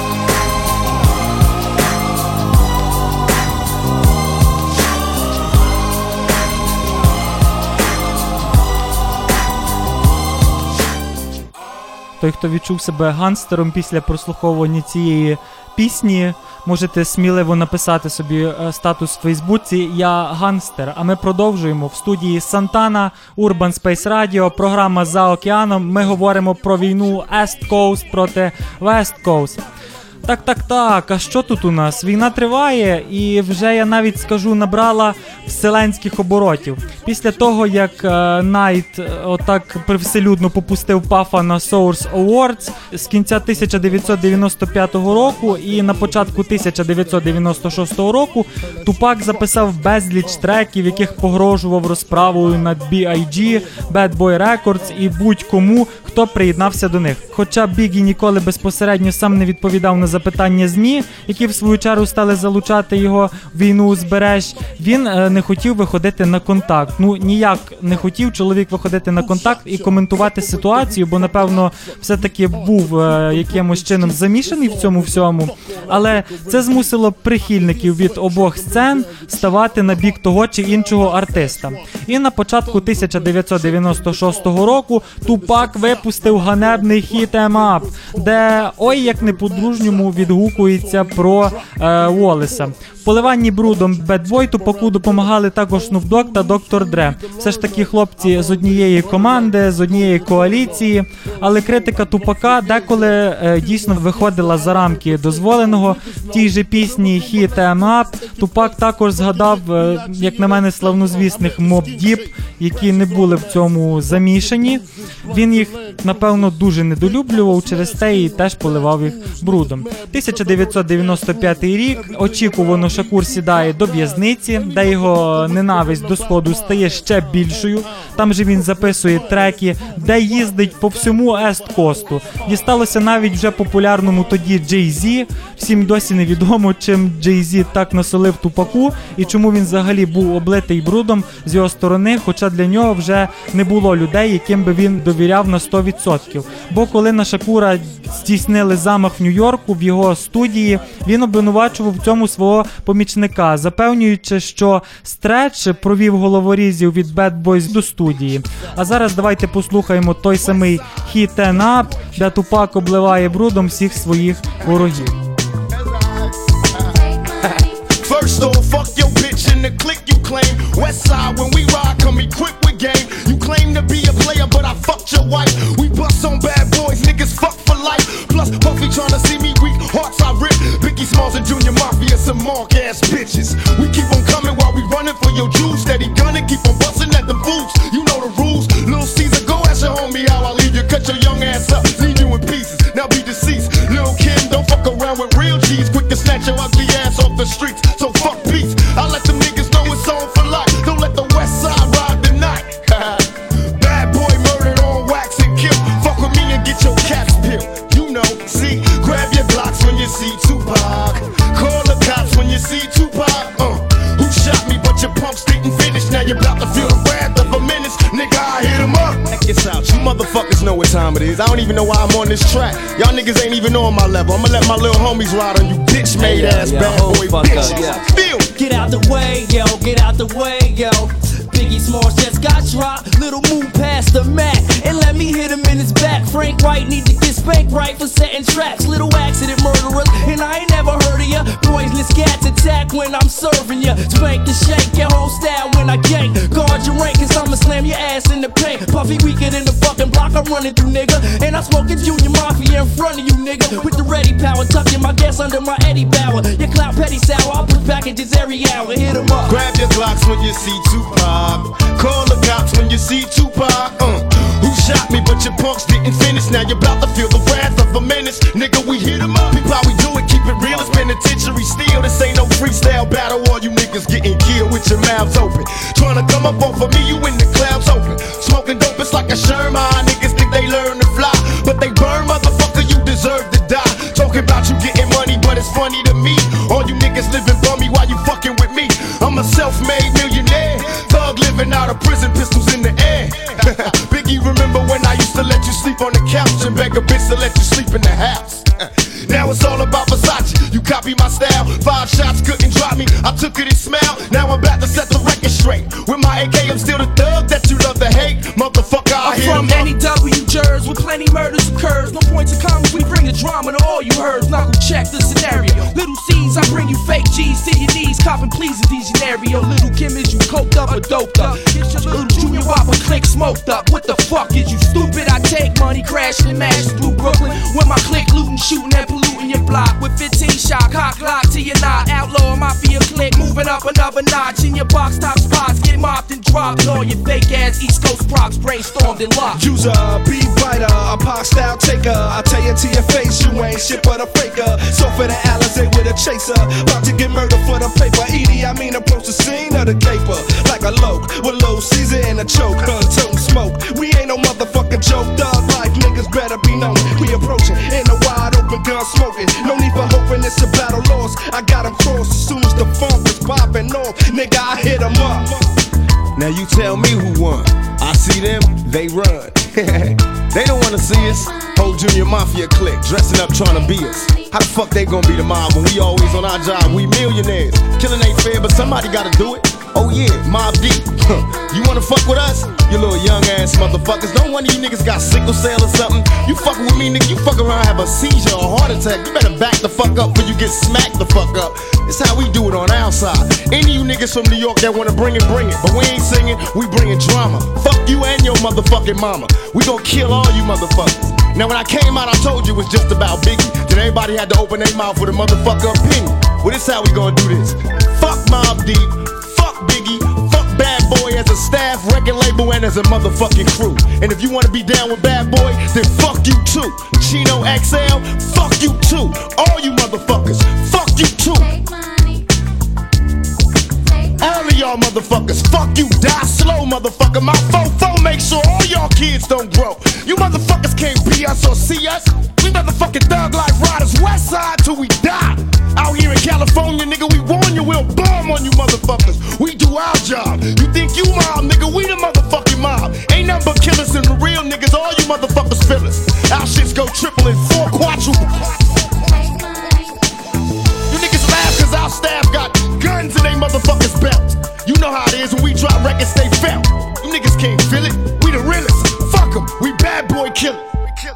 Той, хто відчув себе гангстером після прослуховування цієї пісні, можете сміливо написати собі статус в Фейсбуці «Я гангстер». А ми продовжуємо. В студії Сантана, Urban Space Radio, програма «За океаном». Ми говоримо про війну East Coast проти West Coast. Так, а що тут у нас? Війна триває і вже, я навіть скажу, набрала вселенських оборотів. Після того, як Найт отак привселюдно попустив Пафа на Source Awards з кінця 1995 року і на початку 1996 року, Тупак записав безліч треків, яких погрожував розправою над B.I.G., Bad Boy Records і будь-кому, хто приєднався до них. Хоча Бігі ніколи безпосередньо сам не відповідав на запитання ЗМІ, які в свою чергу стали залучати його в війну узбереж, він не хотів виходити на контакт. Ну, ніяк не хотів чоловік виходити на контакт і коментувати ситуацію, бо, напевно, все-таки був якимось чином замішаний в цьому всьому. Але це змусило прихильників від обох сцен ставати на бік того чи іншого артиста. І на початку 1996 року Тупак випустив ганебний хіт «Em Up», де ой як не по-дружньому відгукується про Уоллеса. В поливанні брудом Bad Boy Тупаку допомагали також Snoop Dogg та Dr. Dre. Все ж таки хлопці з однієї команди, з однієї коаліції, але критика Тупака деколи дійсно виходила за рамки дозволеного. В тій же пісні «Hit Em Up» Тупак також згадав, як на мене, славнозвісних Mobb Deep, які не були в цьому замішані. Він їх, напевно, дуже недолюблював, через те і теж поливав їх брудом. 1995 рік, очікувано, Шакур сідає до в'язниці, де його ненависть до Сходу стає ще більшою. Там же він записує треки, де їздить по всьому Ест-Косту. Дісталося навіть вже популярному тоді Jay-Z. Всім досі невідомо, чим Jay-Z так насолив Тупаку і чому він взагалі був облитий брудом з його сторони, хоча для нього вже не було людей, яким би він довіряв на 100%. Бо коли на Шакура здійснили замах в Нью-Йорку, в його студії, він обвинувачував в цьому свого помічника, запевнюючи, що Стретч провів головорізів від Bad Boys до студії. А зараз давайте послухаємо той самий хіт Turn Up, де Тупак обливає брудом всіх своїх ворогів. First off, fuck your bitch and the clique you claim. West side, when we ride, come equipped with game. You claim to be a player, but I fucked your wife. We bust on bad boys, niggas fuck for life. Plus, Puffy tryna see me weak, hearts I rip. Biggie Smalls and Junior Mafia, some mark-ass bitches. We keep on coming while we running for your Jews. Steady gunning, keep on busting at the fools. You know the rules. Lil' Caesar, go ask your homie how I leave you. Cut your young ass up, leave you in pieces. Now be deceased. Lil' Kim, don't fuck around with real G's. Quick to snatch your ugly ass off the streets. So fuck peace. I let them niggas know it's on for life. Don't let the West Side ride the night. Bad boy murdered on wax and kill. Fuck with me and get your caps peeled. You know, see, grab your Glocks when you see Tupac. Call the cops when you see Tupac. Who shot me but your pumps didn't finish. Now you're about to feel the wrath of a menace. Nigga, I hit him up. Check this out, you motherfuckers know what time it is. I don't even know why I'm on this track. Y'all niggas ain't even on my level. I'ma let my little homies ride on you bitch-made ass bad boy bitches. Feel. Get out the way, yo, get out the way, yo. Biggie Smalls just got dropped. Little move past the mat and let me hit him in his back. Frank White need to get spanked right for setting traps. Little accident murderers, and I ain't never heard of ya. Poisonous cats attack when I'm serving ya. Spank the shake, your whole style when I gank. Guard your rank, cause I'ma slam your ass in the paint. Puffy weaker than the fucking block I'm running through, nigga. And I'm smoking Junior Mafia in front of you, nigga. With the ready power, tucking my gas under my Eddie Bauer. Your clout petty sour, I'll put packages every hour. Hit 'em up. Grab your Glocks when you see Tupac. Call the cops when you see Tupac. Who shot me but your punks didn't finish. Now you're about to feel the wrath of a menace. Nigga, we hit 'em up. People how we do it, keep it real. It's penitentiary steel. This ain't no freestyle battle. All you niggas getting killed with your mouths open. Tryna come up off of me, you in the clouds open. Smoking dope, it's like a Sherman. Niggas think they learn to fly, but they burn, motherfucker, you deserve to die. Talking about you getting money, but it's funny to me. All you niggas living bummy while you fucking with me. I'm a self-made millionaire. Thug living out of prison, pistols in the air. Biggie, remember when I used to let you sleep on the couch and beg a bitch to let you sleep in the house? Now it's all about Versace. You copy my style. 5 shots couldn't drop me. I took it and smiled. Now I'm about to set the record straight. With my AK, I'm still the thug that you love to hate. Motherfucker, I hit from NEW Jers with plenty murders occurs. No points of comments, we bring the drama to all you heard. Knuckle check the scenario. Little C's, I bring you fake G's to your knees. Copping please in these scenario. Little Kim, is you coked up or doped up? Get your little Junior Whopper click smoked up. What the fuck is you stupid? I take money, crashing and mashes through Brooklyn. When my click looting, shooting and polluting your block. With 15 shot, cock lock to your knot. Outlaw mafia click, moving up another notch. In your box top spots, get mopped and dropped. All your fake ass East Coast props brainstormed and locked. User, be writer, a pop style taker. I tell you to your face, you ain't shit but a faker. So for the Alizé with a chaser, about to get murdered for the paper. Edie, I mean approach the scene of the caper like a loke with low Caesar and a choke. Toting smoke, we ain't no motherfucking joke. Dog life niggas better be known. We approaching in a wide open gun smoking. No need for hoping it's a battle lost. I got 'em crossed as soon as the funk is popping off. Nigga, I hit 'em up. Now you tell me who won. I see them, they run. They don't wanna see us. Whole Junior Mafia clique, dressing up trying to be us. How the fuck they gonna be the mob when we always on our job? We millionaires. Killing ain't fair, but somebody gotta do it. Oh yeah, Mob Deep. You wanna fuck with us? You little young ass motherfuckers. No wonder you niggas got sickle cell or something. You fucking with me, nigga, you fuck around, have a seizure or a heart attack. You better back the fuck up before you get smacked the fuck up. It's how we do it on our side. Any of you niggas from New York that wanna bring it, bring it. But we ain't singing, we bringing drama. Fuck you and your motherfucking mama. We gon' kill all you motherfuckers. Now when I came out, I told you it was just about Biggie. Then everybody had to open their mouth with a motherfucker opinion. Well, this how we gonna do this. Fuck Mobb Deep, fuck Biggie, fuck Bad Boy as a staff, record label, and as a motherfucking crew. And if you wanna be down with Bad Boy, then fuck you too. Chino XL, fuck you too. All you motherfuckers, fuck you too. All of y'all motherfuckers, fuck you, die slow, motherfucker. My fofo make sure all y'all kids don't grow. You motherfuckers can't be us or see us. We motherfucking thug life riders, west side till we die. Out here in California, nigga, we warn you, we'll bomb on you motherfuckers. We do our job. You think you mob, nigga, we the motherfucking mob. Ain't nothing but killers and the real niggas, all you motherfuckers feel us. Our shits go triple and 4 quadruple.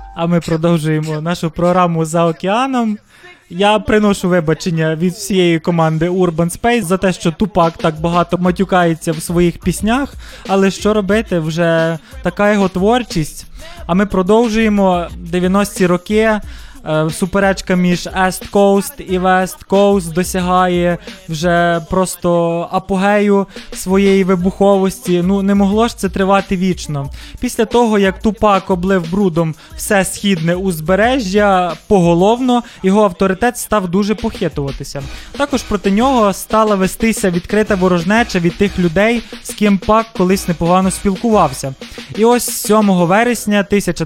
А ми продовжуємо нашу програму «За океаном». Я приношу вибачення від всієї команди Urban Space за те, що Тупак так багато матюкається в своїх піснях, але що робити, вже така його творчість. А ми продовжуємо 90-ті роки. Суперечка між East Coast і West Coast досягає вже просто апогею своєї вибуховості. Ну, не могло ж це тривати вічно. Після того, як Тупак облив брудом все східне узбережжя поголовно, його авторитет став дуже похитуватися. Також проти нього стала вестися відкрита ворожнеча від тих людей, з ким Пак колись непогано спілкувався. І ось 7 вересня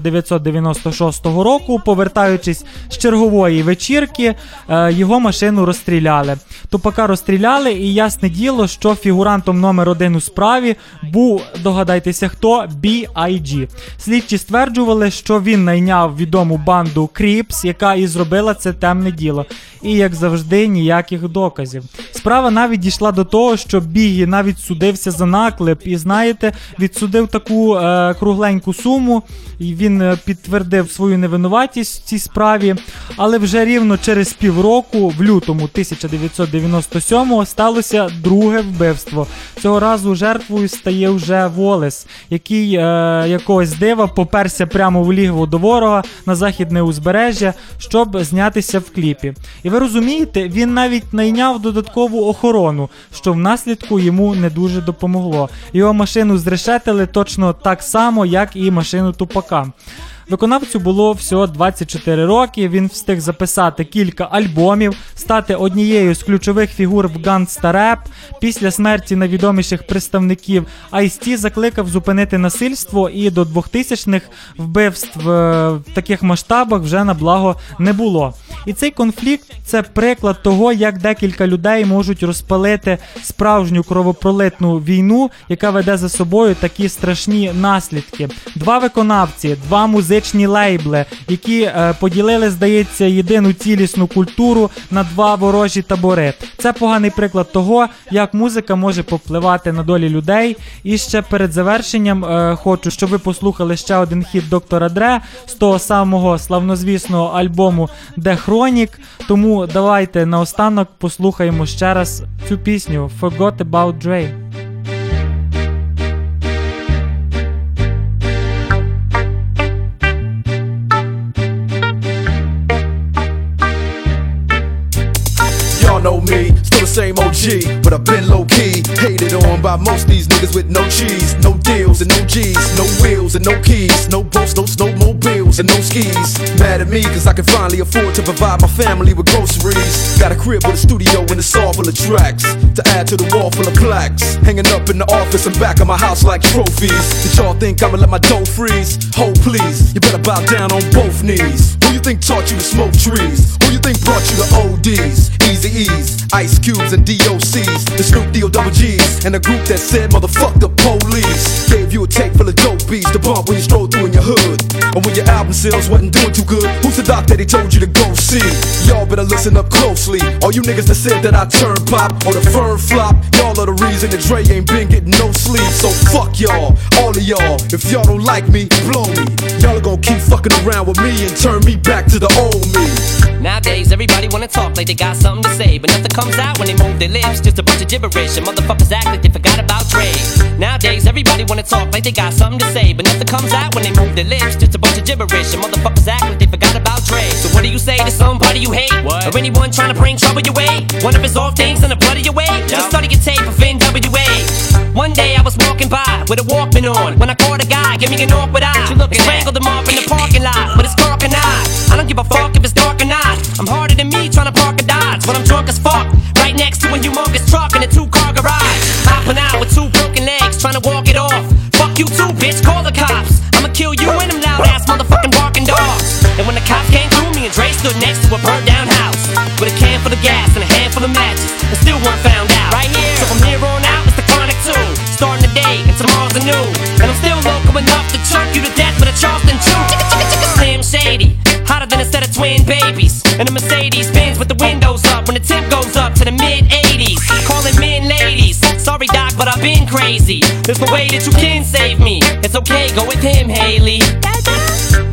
1996 року, повертаючись з чергової вечірки, його машину розстріляли. Тупака розстріляли, і ясне діло, що фігурантом номер 1 у справі був, догадайтеся хто, B.I.G. Слідчі стверджували, що він найняв відому банду Crips, яка і зробила це темне діло. І, як завжди, ніяких доказів. Справа навіть дійшла до того, що Бігі навіть судився за наклеп, і, знаєте, відсудив таку кругленьку суму, і він підтвердив свою невинуватість в цій справі, але вже рівно через півроку, в лютому 1997-го, сталося друге вбивство. Цього разу жертвою стає вже Волес, який якогось дива поперся прямо в лігво до ворога на західне узбережжя, щоб знятися в кліпі. І ви розумієте, він навіть найняв додаткову охорону, що внаслідку йому не дуже допомогло. Його машину зрешетили точно так само, як і машину Тупака. Виконавцю було всього 24 роки, він встиг записати кілька альбомів, стати однією з ключових фігур в ганста-реп. Після смерті найвідоміших представників Ice-T закликав зупинити насильство, і до 2000-х вбивств в таких масштабах вже на благо не було. І цей конфлікт – це приклад того, як декілька людей можуть розпалити справжню кровопролитну війну, яка веде за собою такі страшні наслідки. Два виконавці, два музичні лейбли, які поділили, здається, єдину цілісну культуру на два ворожі табори. Це поганий приклад того, як музика може повпливати на долі людей. І ще перед завершенням хочу, щоб ви послухали ще один хіт Доктора Дре з того самого славнозвісного альбому The Chronic. Тому давайте наостанок послухаємо ще раз цю пісню Forgot About Dre. Know me, still the same OG, but I've been low-key, hated on by most these niggas with no cheese, no deals and no G's, no wheels and no keys, no boats, no snowmobiles and no skis. Mad at me cause I can finally afford to provide my family with groceries. Got a crib with a studio and it's all full of tracks, to add to the wall full of plaques, hanging up in the office and back of my house like trophies. Did y'all think I'ma let my dough freeze? Hold please, you better bow down on both knees. Who you think taught you to smoke trees? Who you think brought you to ODs? Eazy-E's, Ice Cubes and DOCs, the Snoop D-O-double-G's, and a group that said motherfuck the police. Gave you a tape full of dope beats to bump when you stroll through in your hood. And when your album sales wasn't doing too good, who's the doc that he told you to go see? Y'all better listen up closely. All you niggas that said that I turn pop or the firm flop, y'all are the reason that Dre ain't been getting no sleep. So fuck y'all, all of y'all. If y'all don't like me, blow me. Y'all are gonna keep fucking around with me and turn me back to the old me. Nowadays, everybody wanna talk like they got something to say, but nothing comes out when they move their lips. Just a bunch of gibberish, and motherfuckers act like they forgot about Dre. Nowadays, everybody wanna talk like they got something to say, but nothing comes out when they move their lips. Just a bunch of gibberish, and motherfuckers act like they forgot about Dre. So what do you say to somebody you hate? What? Or anyone trying to bring trouble your way? One of his off things in the blood of your way? Just study your tape of NWA. One day I was walking by with a Walkman on, when I caught a guy, give me an awkward eye. I strangled him off in the parking lot with his cork and eye. I don't give a fuck if it's dark or not. I'm harder than me trying to park a Dodge when I'm drunk as fuck, right next to a humongous truck in a 2-car garage. Hopping out with 2 broken legs trying to walk it off. Fuck you too, bitch, call the cops. I'ma kill you and them loud ass motherfucking barking dogs. And when the cops came through, me and Dre stood next to a burned down house with a can full of gas and a handful of matches, and still weren't found out. Right here, so from here on out, it's the Chronic 2. Starting the day and tomorrow's a new, and I'm still local enough to choke you to death with a Charleston chew. Slim Shady, hotter than a set of twin babies, and a Mercedes Benz with the windows up when the temp goes up to the mid-80s. Calling men ladies, sorry doc, but I've been crazy. There's no way that you can save me. It's okay, go with him, Haley.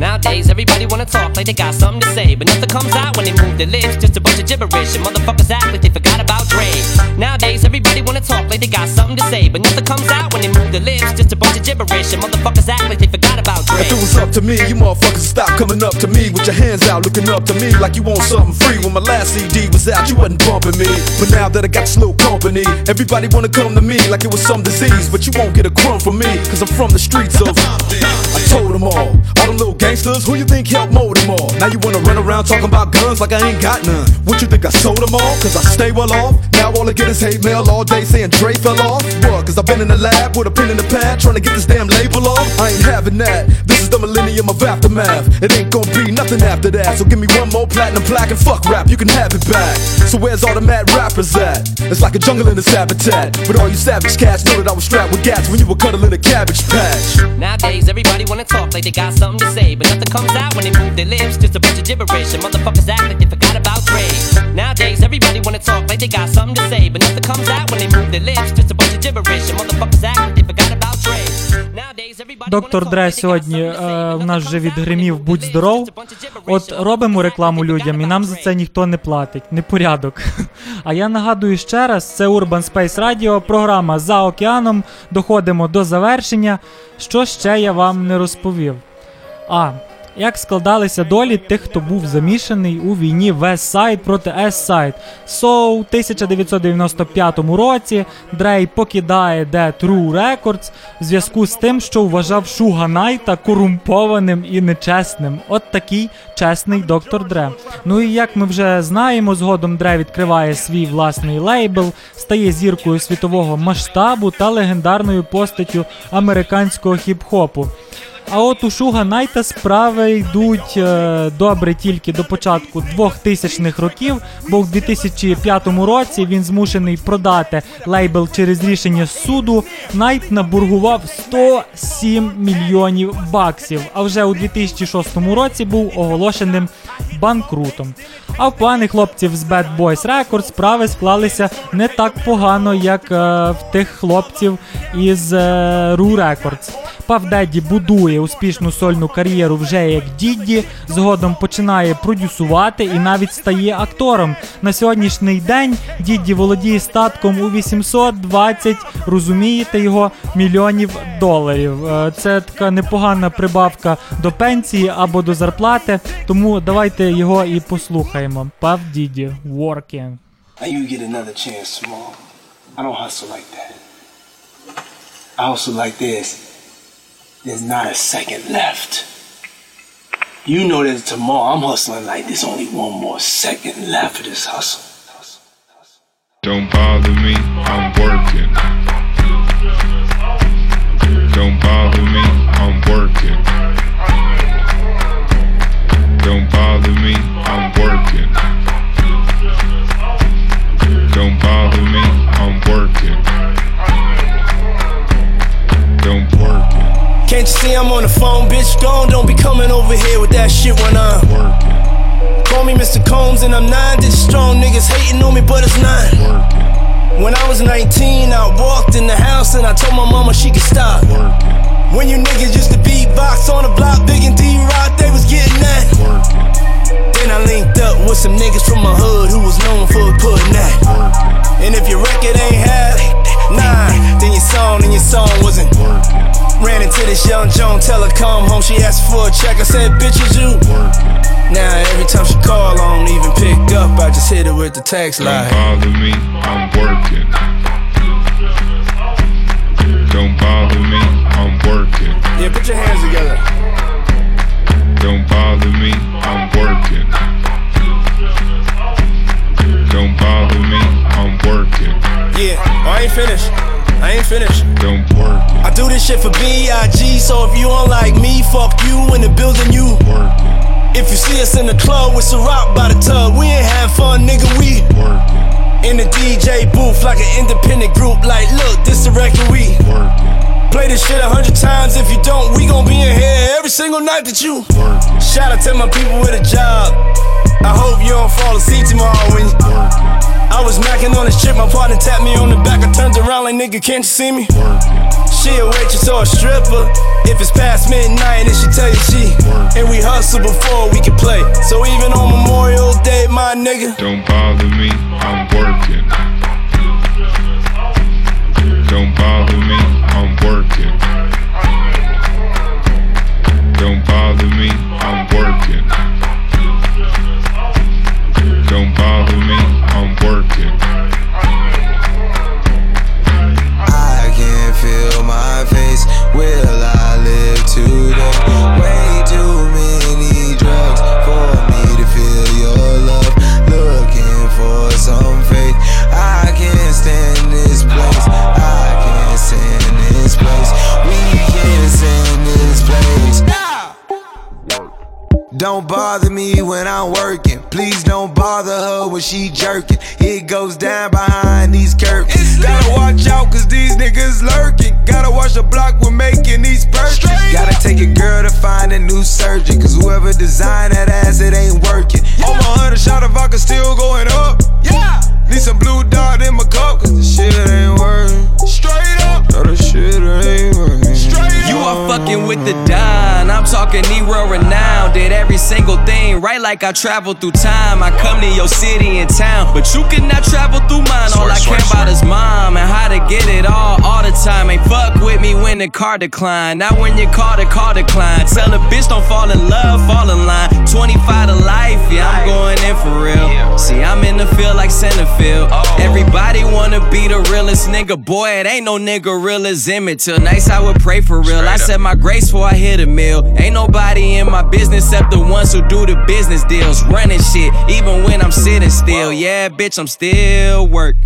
Nowadays, everybody wanna talk like they got something to say, but nothing comes out when they move their lips. Just a bunch of gibberish, and motherfuckers act like they forgot about Dre. Nowadays, everybody wanna talk like they got something to say, but nothing comes out when they move their lips. Just a bunch of gibberish, and motherfuckers act like they forgot about Dre. If it was up to me, you motherfuckers stop coming up to me with your hands out, looking up to me like you want something free. When my last CD was out, you wasn't bumping me, but now that I got this little company, everybody wanna come to me like it was some disease, but you won't get a crumb from me, cause I'm from the streets of I told them all them little gangsters, who you think helped mold them all? Now you wanna run around talking about guns like I ain't got none. What you think I sold them all? Cause I stay well off. Now all I get is hate mail all day saying Dre fell off. What? Cause I've been in the lab with a pen in the pad trying to get this damn label off. I ain't having that. This is the millennium of aftermath. It ain't gonna be nothing after that. So give me one more platinum plaque and fuck rap, you can have it back. So where's all the mad rappers at? It's like a jungle in this habitat. But all you savage cats know that I was strapped with gats when you were cuddling a cabbage patch. Nowadays, everybody wanna talk like they got something to say, but nothing comes out when they move their lips. Just a bunch of gibberish, and motherfuckers act like they forgot about Dre. Nowadays, everybody wanna talk like they got something to say, but nothing comes out when they move their lips. Just a bunch of gibberish, and motherfuckers act like they forgot about Dre. Nowadays, everybody Доктор Дре сьогодні в нас вже відгримів «Будь здоров». От робимо рекламу людям, і нам за це ніхто не платить. Непорядок. А я нагадую ще раз, це Urban Space Radio, програма «За океаном». Доходимо до завершення. Що ще я вам не розповів? Як складалися долі тих, хто був замішаний у війні West Side проти East Side. У 1995 році Дрей покидає Death Row Records в зв'язку з тим, що вважав Шуга Найта корумпованим і нечесним. От такий чесний доктор Дре. Ну і як ми вже знаємо, згодом Дре відкриває свій власний лейбл, стає зіркою світового масштабу та легендарною постаттю американського хіп-хопу. А от у Шуга Найта справи йдуть добре тільки до початку 2000-х років, бо в 2005 році він змушений продати лейбл через рішення суду. Найт наборгував $107 мільйонів, а вже у 2006 році був оголошеним банкрутом. А в плани хлопців з Bad Boys Records справи склалися не так погано, як в тих хлопців із Row Records. Puff Daddy будує успішну сольну кар'єру вже як Дідді, згодом починає продюсувати і навіть стає актором. На сьогоднішній день Дідді володіє статком у 820, розумієте його, мільйонів доларів. Це така непогана прибавка до пенсії або до зарплати, тому давайте його і послухаємо. Puff Daddy, Working. Now you get another chance, Small. I don't hustle like that. I hustle like this. There's not a second left. You know that tomorrow I'm hustling like there's only one more second left of this hustle. Don't bother me, I'm working. Don't bother me, I'm working. Don't bother me, I'm working. Don't bother me, I'm working. Don't work it. Can't you see I'm on the phone, bitch? Gone, don't be coming over here with that shit when I'm working. Call me Mr. Combs and I'm 9 digits strong. Niggas hating on me, but it's 9. Working. When I was 19, I walked in the house and I told my mama she could stop. Working. When you niggas used to beatbox on the block, Big and D-Rock, they was getting that. Working. Then I linked up with some niggas from my hood who was known for putting that. Working. And if your record ain't half, then your song wasn't. Working. Ran into this young Joan, tell her come home, she asked for a check, I said, bitch, is you? Working. Now every time she call, I don't even pick up, I just hit her with the text line. Don't bother me, I'm working. Don't bother me, I'm working. Yeah, put your hands together. Don't bother me, I'm working. Don't bother me, I'm working. Yeah, I ain't finished. Don't work it. I do this shit for B.I.G. So if you don't like me, fuck you in the building, you work it. If you see us in the club with Ciroc by the tub, we ain't having fun, nigga, we work it. In the DJ booth like an independent group, like look, this the record we work it. Play this shit 100 times, if you don't, we gon' be in here every single night that you work it. Shout out to my people with a job. I hope you don't fall asleep tomorrow when you work it. I was macking on this shit, my partner tapped me on the back, I turned around like nigga, can't you see me? Work it. She a waitress or a stripper. If it's past midnight, then she tell you she. And we hustle before we can play. So even on Memorial Day, my nigga, don't bother me, I'm working. Don't bother me, I'm working. Don't bother me, I'm working. Don't bother me, I'm working. I can feel my face. Will I live today? Way too many drugs for me to feel your love. Looking for some faith. I can't stand this place. I can't stand this place. We can't stand this place. Don't bother me when I'm working. Please don't bother her when she jerking. It goes down behind these curtains. Gotta watch out cause these niggas lurking. Gotta watch the block when making these purchases. Gotta take a girl to find a new surgeon. Cause whoever designed that ass, it ain't working. On my 100 shot of vodka still going up. Yeah. Need some blue dot in my cup. Cause the shit ain't working. Straight up. No, the shit ain't working. You are fucking with the Don. I'm talking Nero renowned. Did every single thing right like I traveled through time. I come to your city and town, but you cannot travel through mine. All I care about is mom and how to get it all the time. Ain't fuck with me when the car decline. Not when you call the car decline. Tell a bitch don't fall in love, fall in line. 25 to life, yeah, I'm going in for real. See, I'm in the field like Centerfield. Everybody wanna be the realest nigga. Boy, it ain't no nigga real as Emmett Till. Nice, I would pray for real. I said my grace before I hit a mill. Ain't nobody in my business except the ones who do the business deals. Running shit, even when I'm sitting still. Yeah, bitch, I'm still working.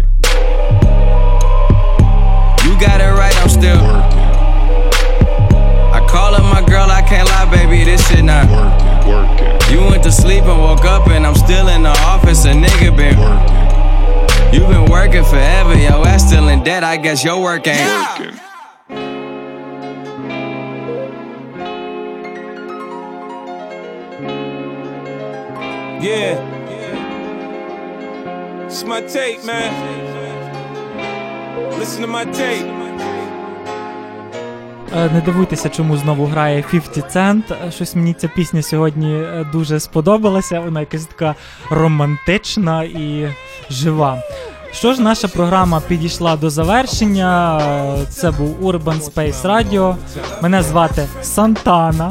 You got it right, I'm still working. I call up my girl, I can't lie, baby, this shit not working. You went to sleep and woke up and I'm still in the office. A nigga been working. You been working forever, yo ass still in debt. I guess your work ain't working. Yeah. It's my tape, man. Listen to my tape. Не дивуйтеся, чому знову грає 50 Cent. Щось мені ця пісня сьогодні дуже сподобалася. Вона якась така романтична і жива. Що ж, наша програма підійшла до завершення. Це був Urban Space Radio. Мене звати Сантана.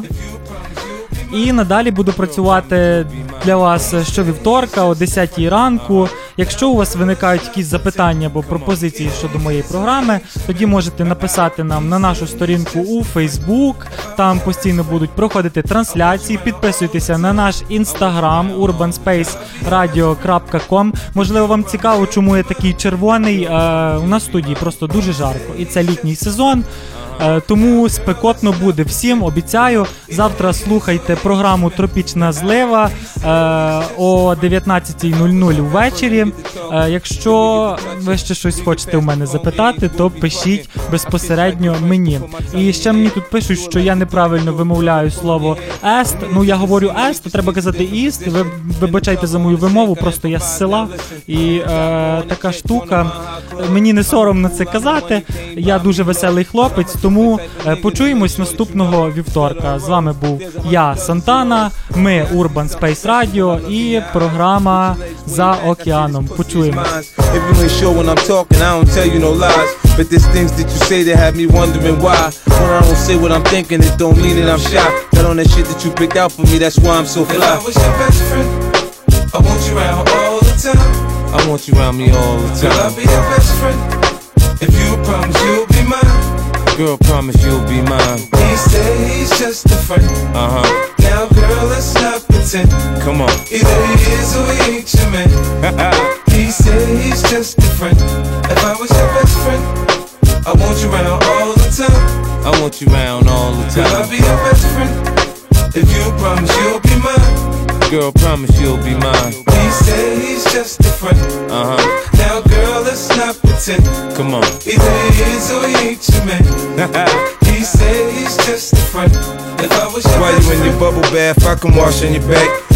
І надалі буду працювати для вас щовівторка о 10 ранку. Якщо у вас виникають якісь запитання або пропозиції щодо моєї програми, тоді можете написати нам на нашу сторінку у Facebook. Там постійно будуть проходити трансляції. Підписуйтеся на наш Instagram urbanspaceradio.com. Можливо, вам цікаво, чому я такий червоний. У нас в студії просто дуже жарко. І це літній сезон. Тому спекотно буде всім, обіцяю. Завтра слухайте програму «Тропічна злива» о 19:00 ввечері. Якщо ви ще щось хочете у мене запитати, то пишіть безпосередньо мені. І ще мені тут пишуть, що я неправильно вимовляю слово «ест». Ну, я говорю «ест», то треба казати «іст». Ви вибачайте за мою вимову, просто я з села. І така штука. Мені не соромно це казати. Я дуже веселий хлопець. Тому почуємось наступного вівторка. З вами був я, Сантана, ми Urban Space Radio і програма «За океаном». Почуємось. If you ain't sure when I'm talking, I don't tell you no lies. But there's things that you say that have me wondering why. When I don't say what I'm thinking, it don't mean that I'm shy. Got on that shit that you picked out for me, that's why I'm so fly. If I was your best friend, I want you around all the time. I want you around me all the time. Will I be your best friend? If you promise you'll be mine. Girl, promise you'll be mine. He said he's just a friend. Now girl, let's not pretend. Come on. Either he is or he ain't your man. He said he's just a friend. If I was your best friend, I want you around all the time. I want you around all the time. Will I be your best friend? If you promise you'll be mine. Girl, promise you'll be mine. He said he's just a friend. Now girl, let's not pretend. Come on. Either he is or he ain't your man. He said he's just a friend. If I was your While you in your bubble bath, I can wash on your back.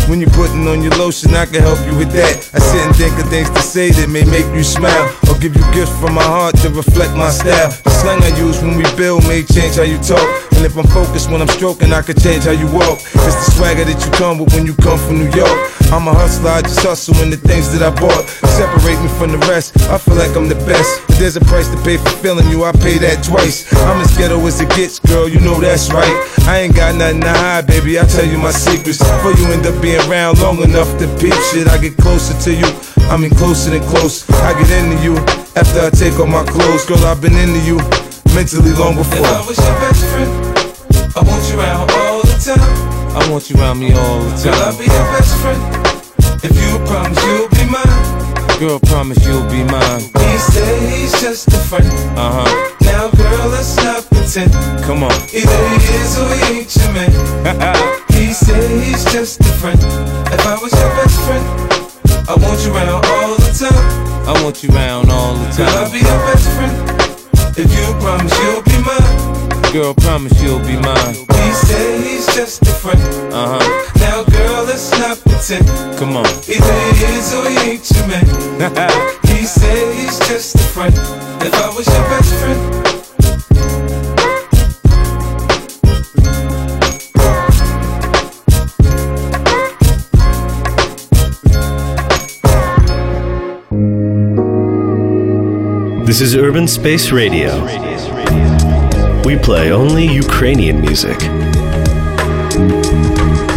When you're putting on your lotion, I can help you with that. I sit and think of things to say that may make you smile, or give you gifts from my heart to reflect my style. The slang I use when we build may change how you talk, and if I'm focused when I'm stroking, I can change how you walk. It's the swagger that you come with when you come from New York. I'm a hustler, I just hustle in the things that I bought. Separate me from the rest, I feel like I'm the best. If there's a price to pay for feeling you, I pay that twice. I'm as ghetto as it gets, girl, you know that's right. I ain't got nothing to hide, baby, I'll tell you my secrets. Before you end up being around long enough to peep shit, I get closer to you, I mean closer than close. I get into you after I take off my clothes. Girl, I've been into you mentally long before. If I was your best friend, I want you around all the time. I want you around me all the time. Girl, I'll be your best friend. If you promise you'll be mine. Girl, promise you'll be mine. He said he's just a friend. Now girl, let's not pretend. Come on. Either he is or he ain't your man. He said he's just a friend. If I was your best friend, I want you around all the time. I want you around all the time. Girl, I'll be your best friend. If you promise you'll be mine. Girl, promise you'll be mine. He said he's just a friend. Now girl, let's not pretend. Come on. Either he is or he ain't your man. He said he's just a friend. If I was your best friend. This is Urban Space Radio. We play only Ukrainian music.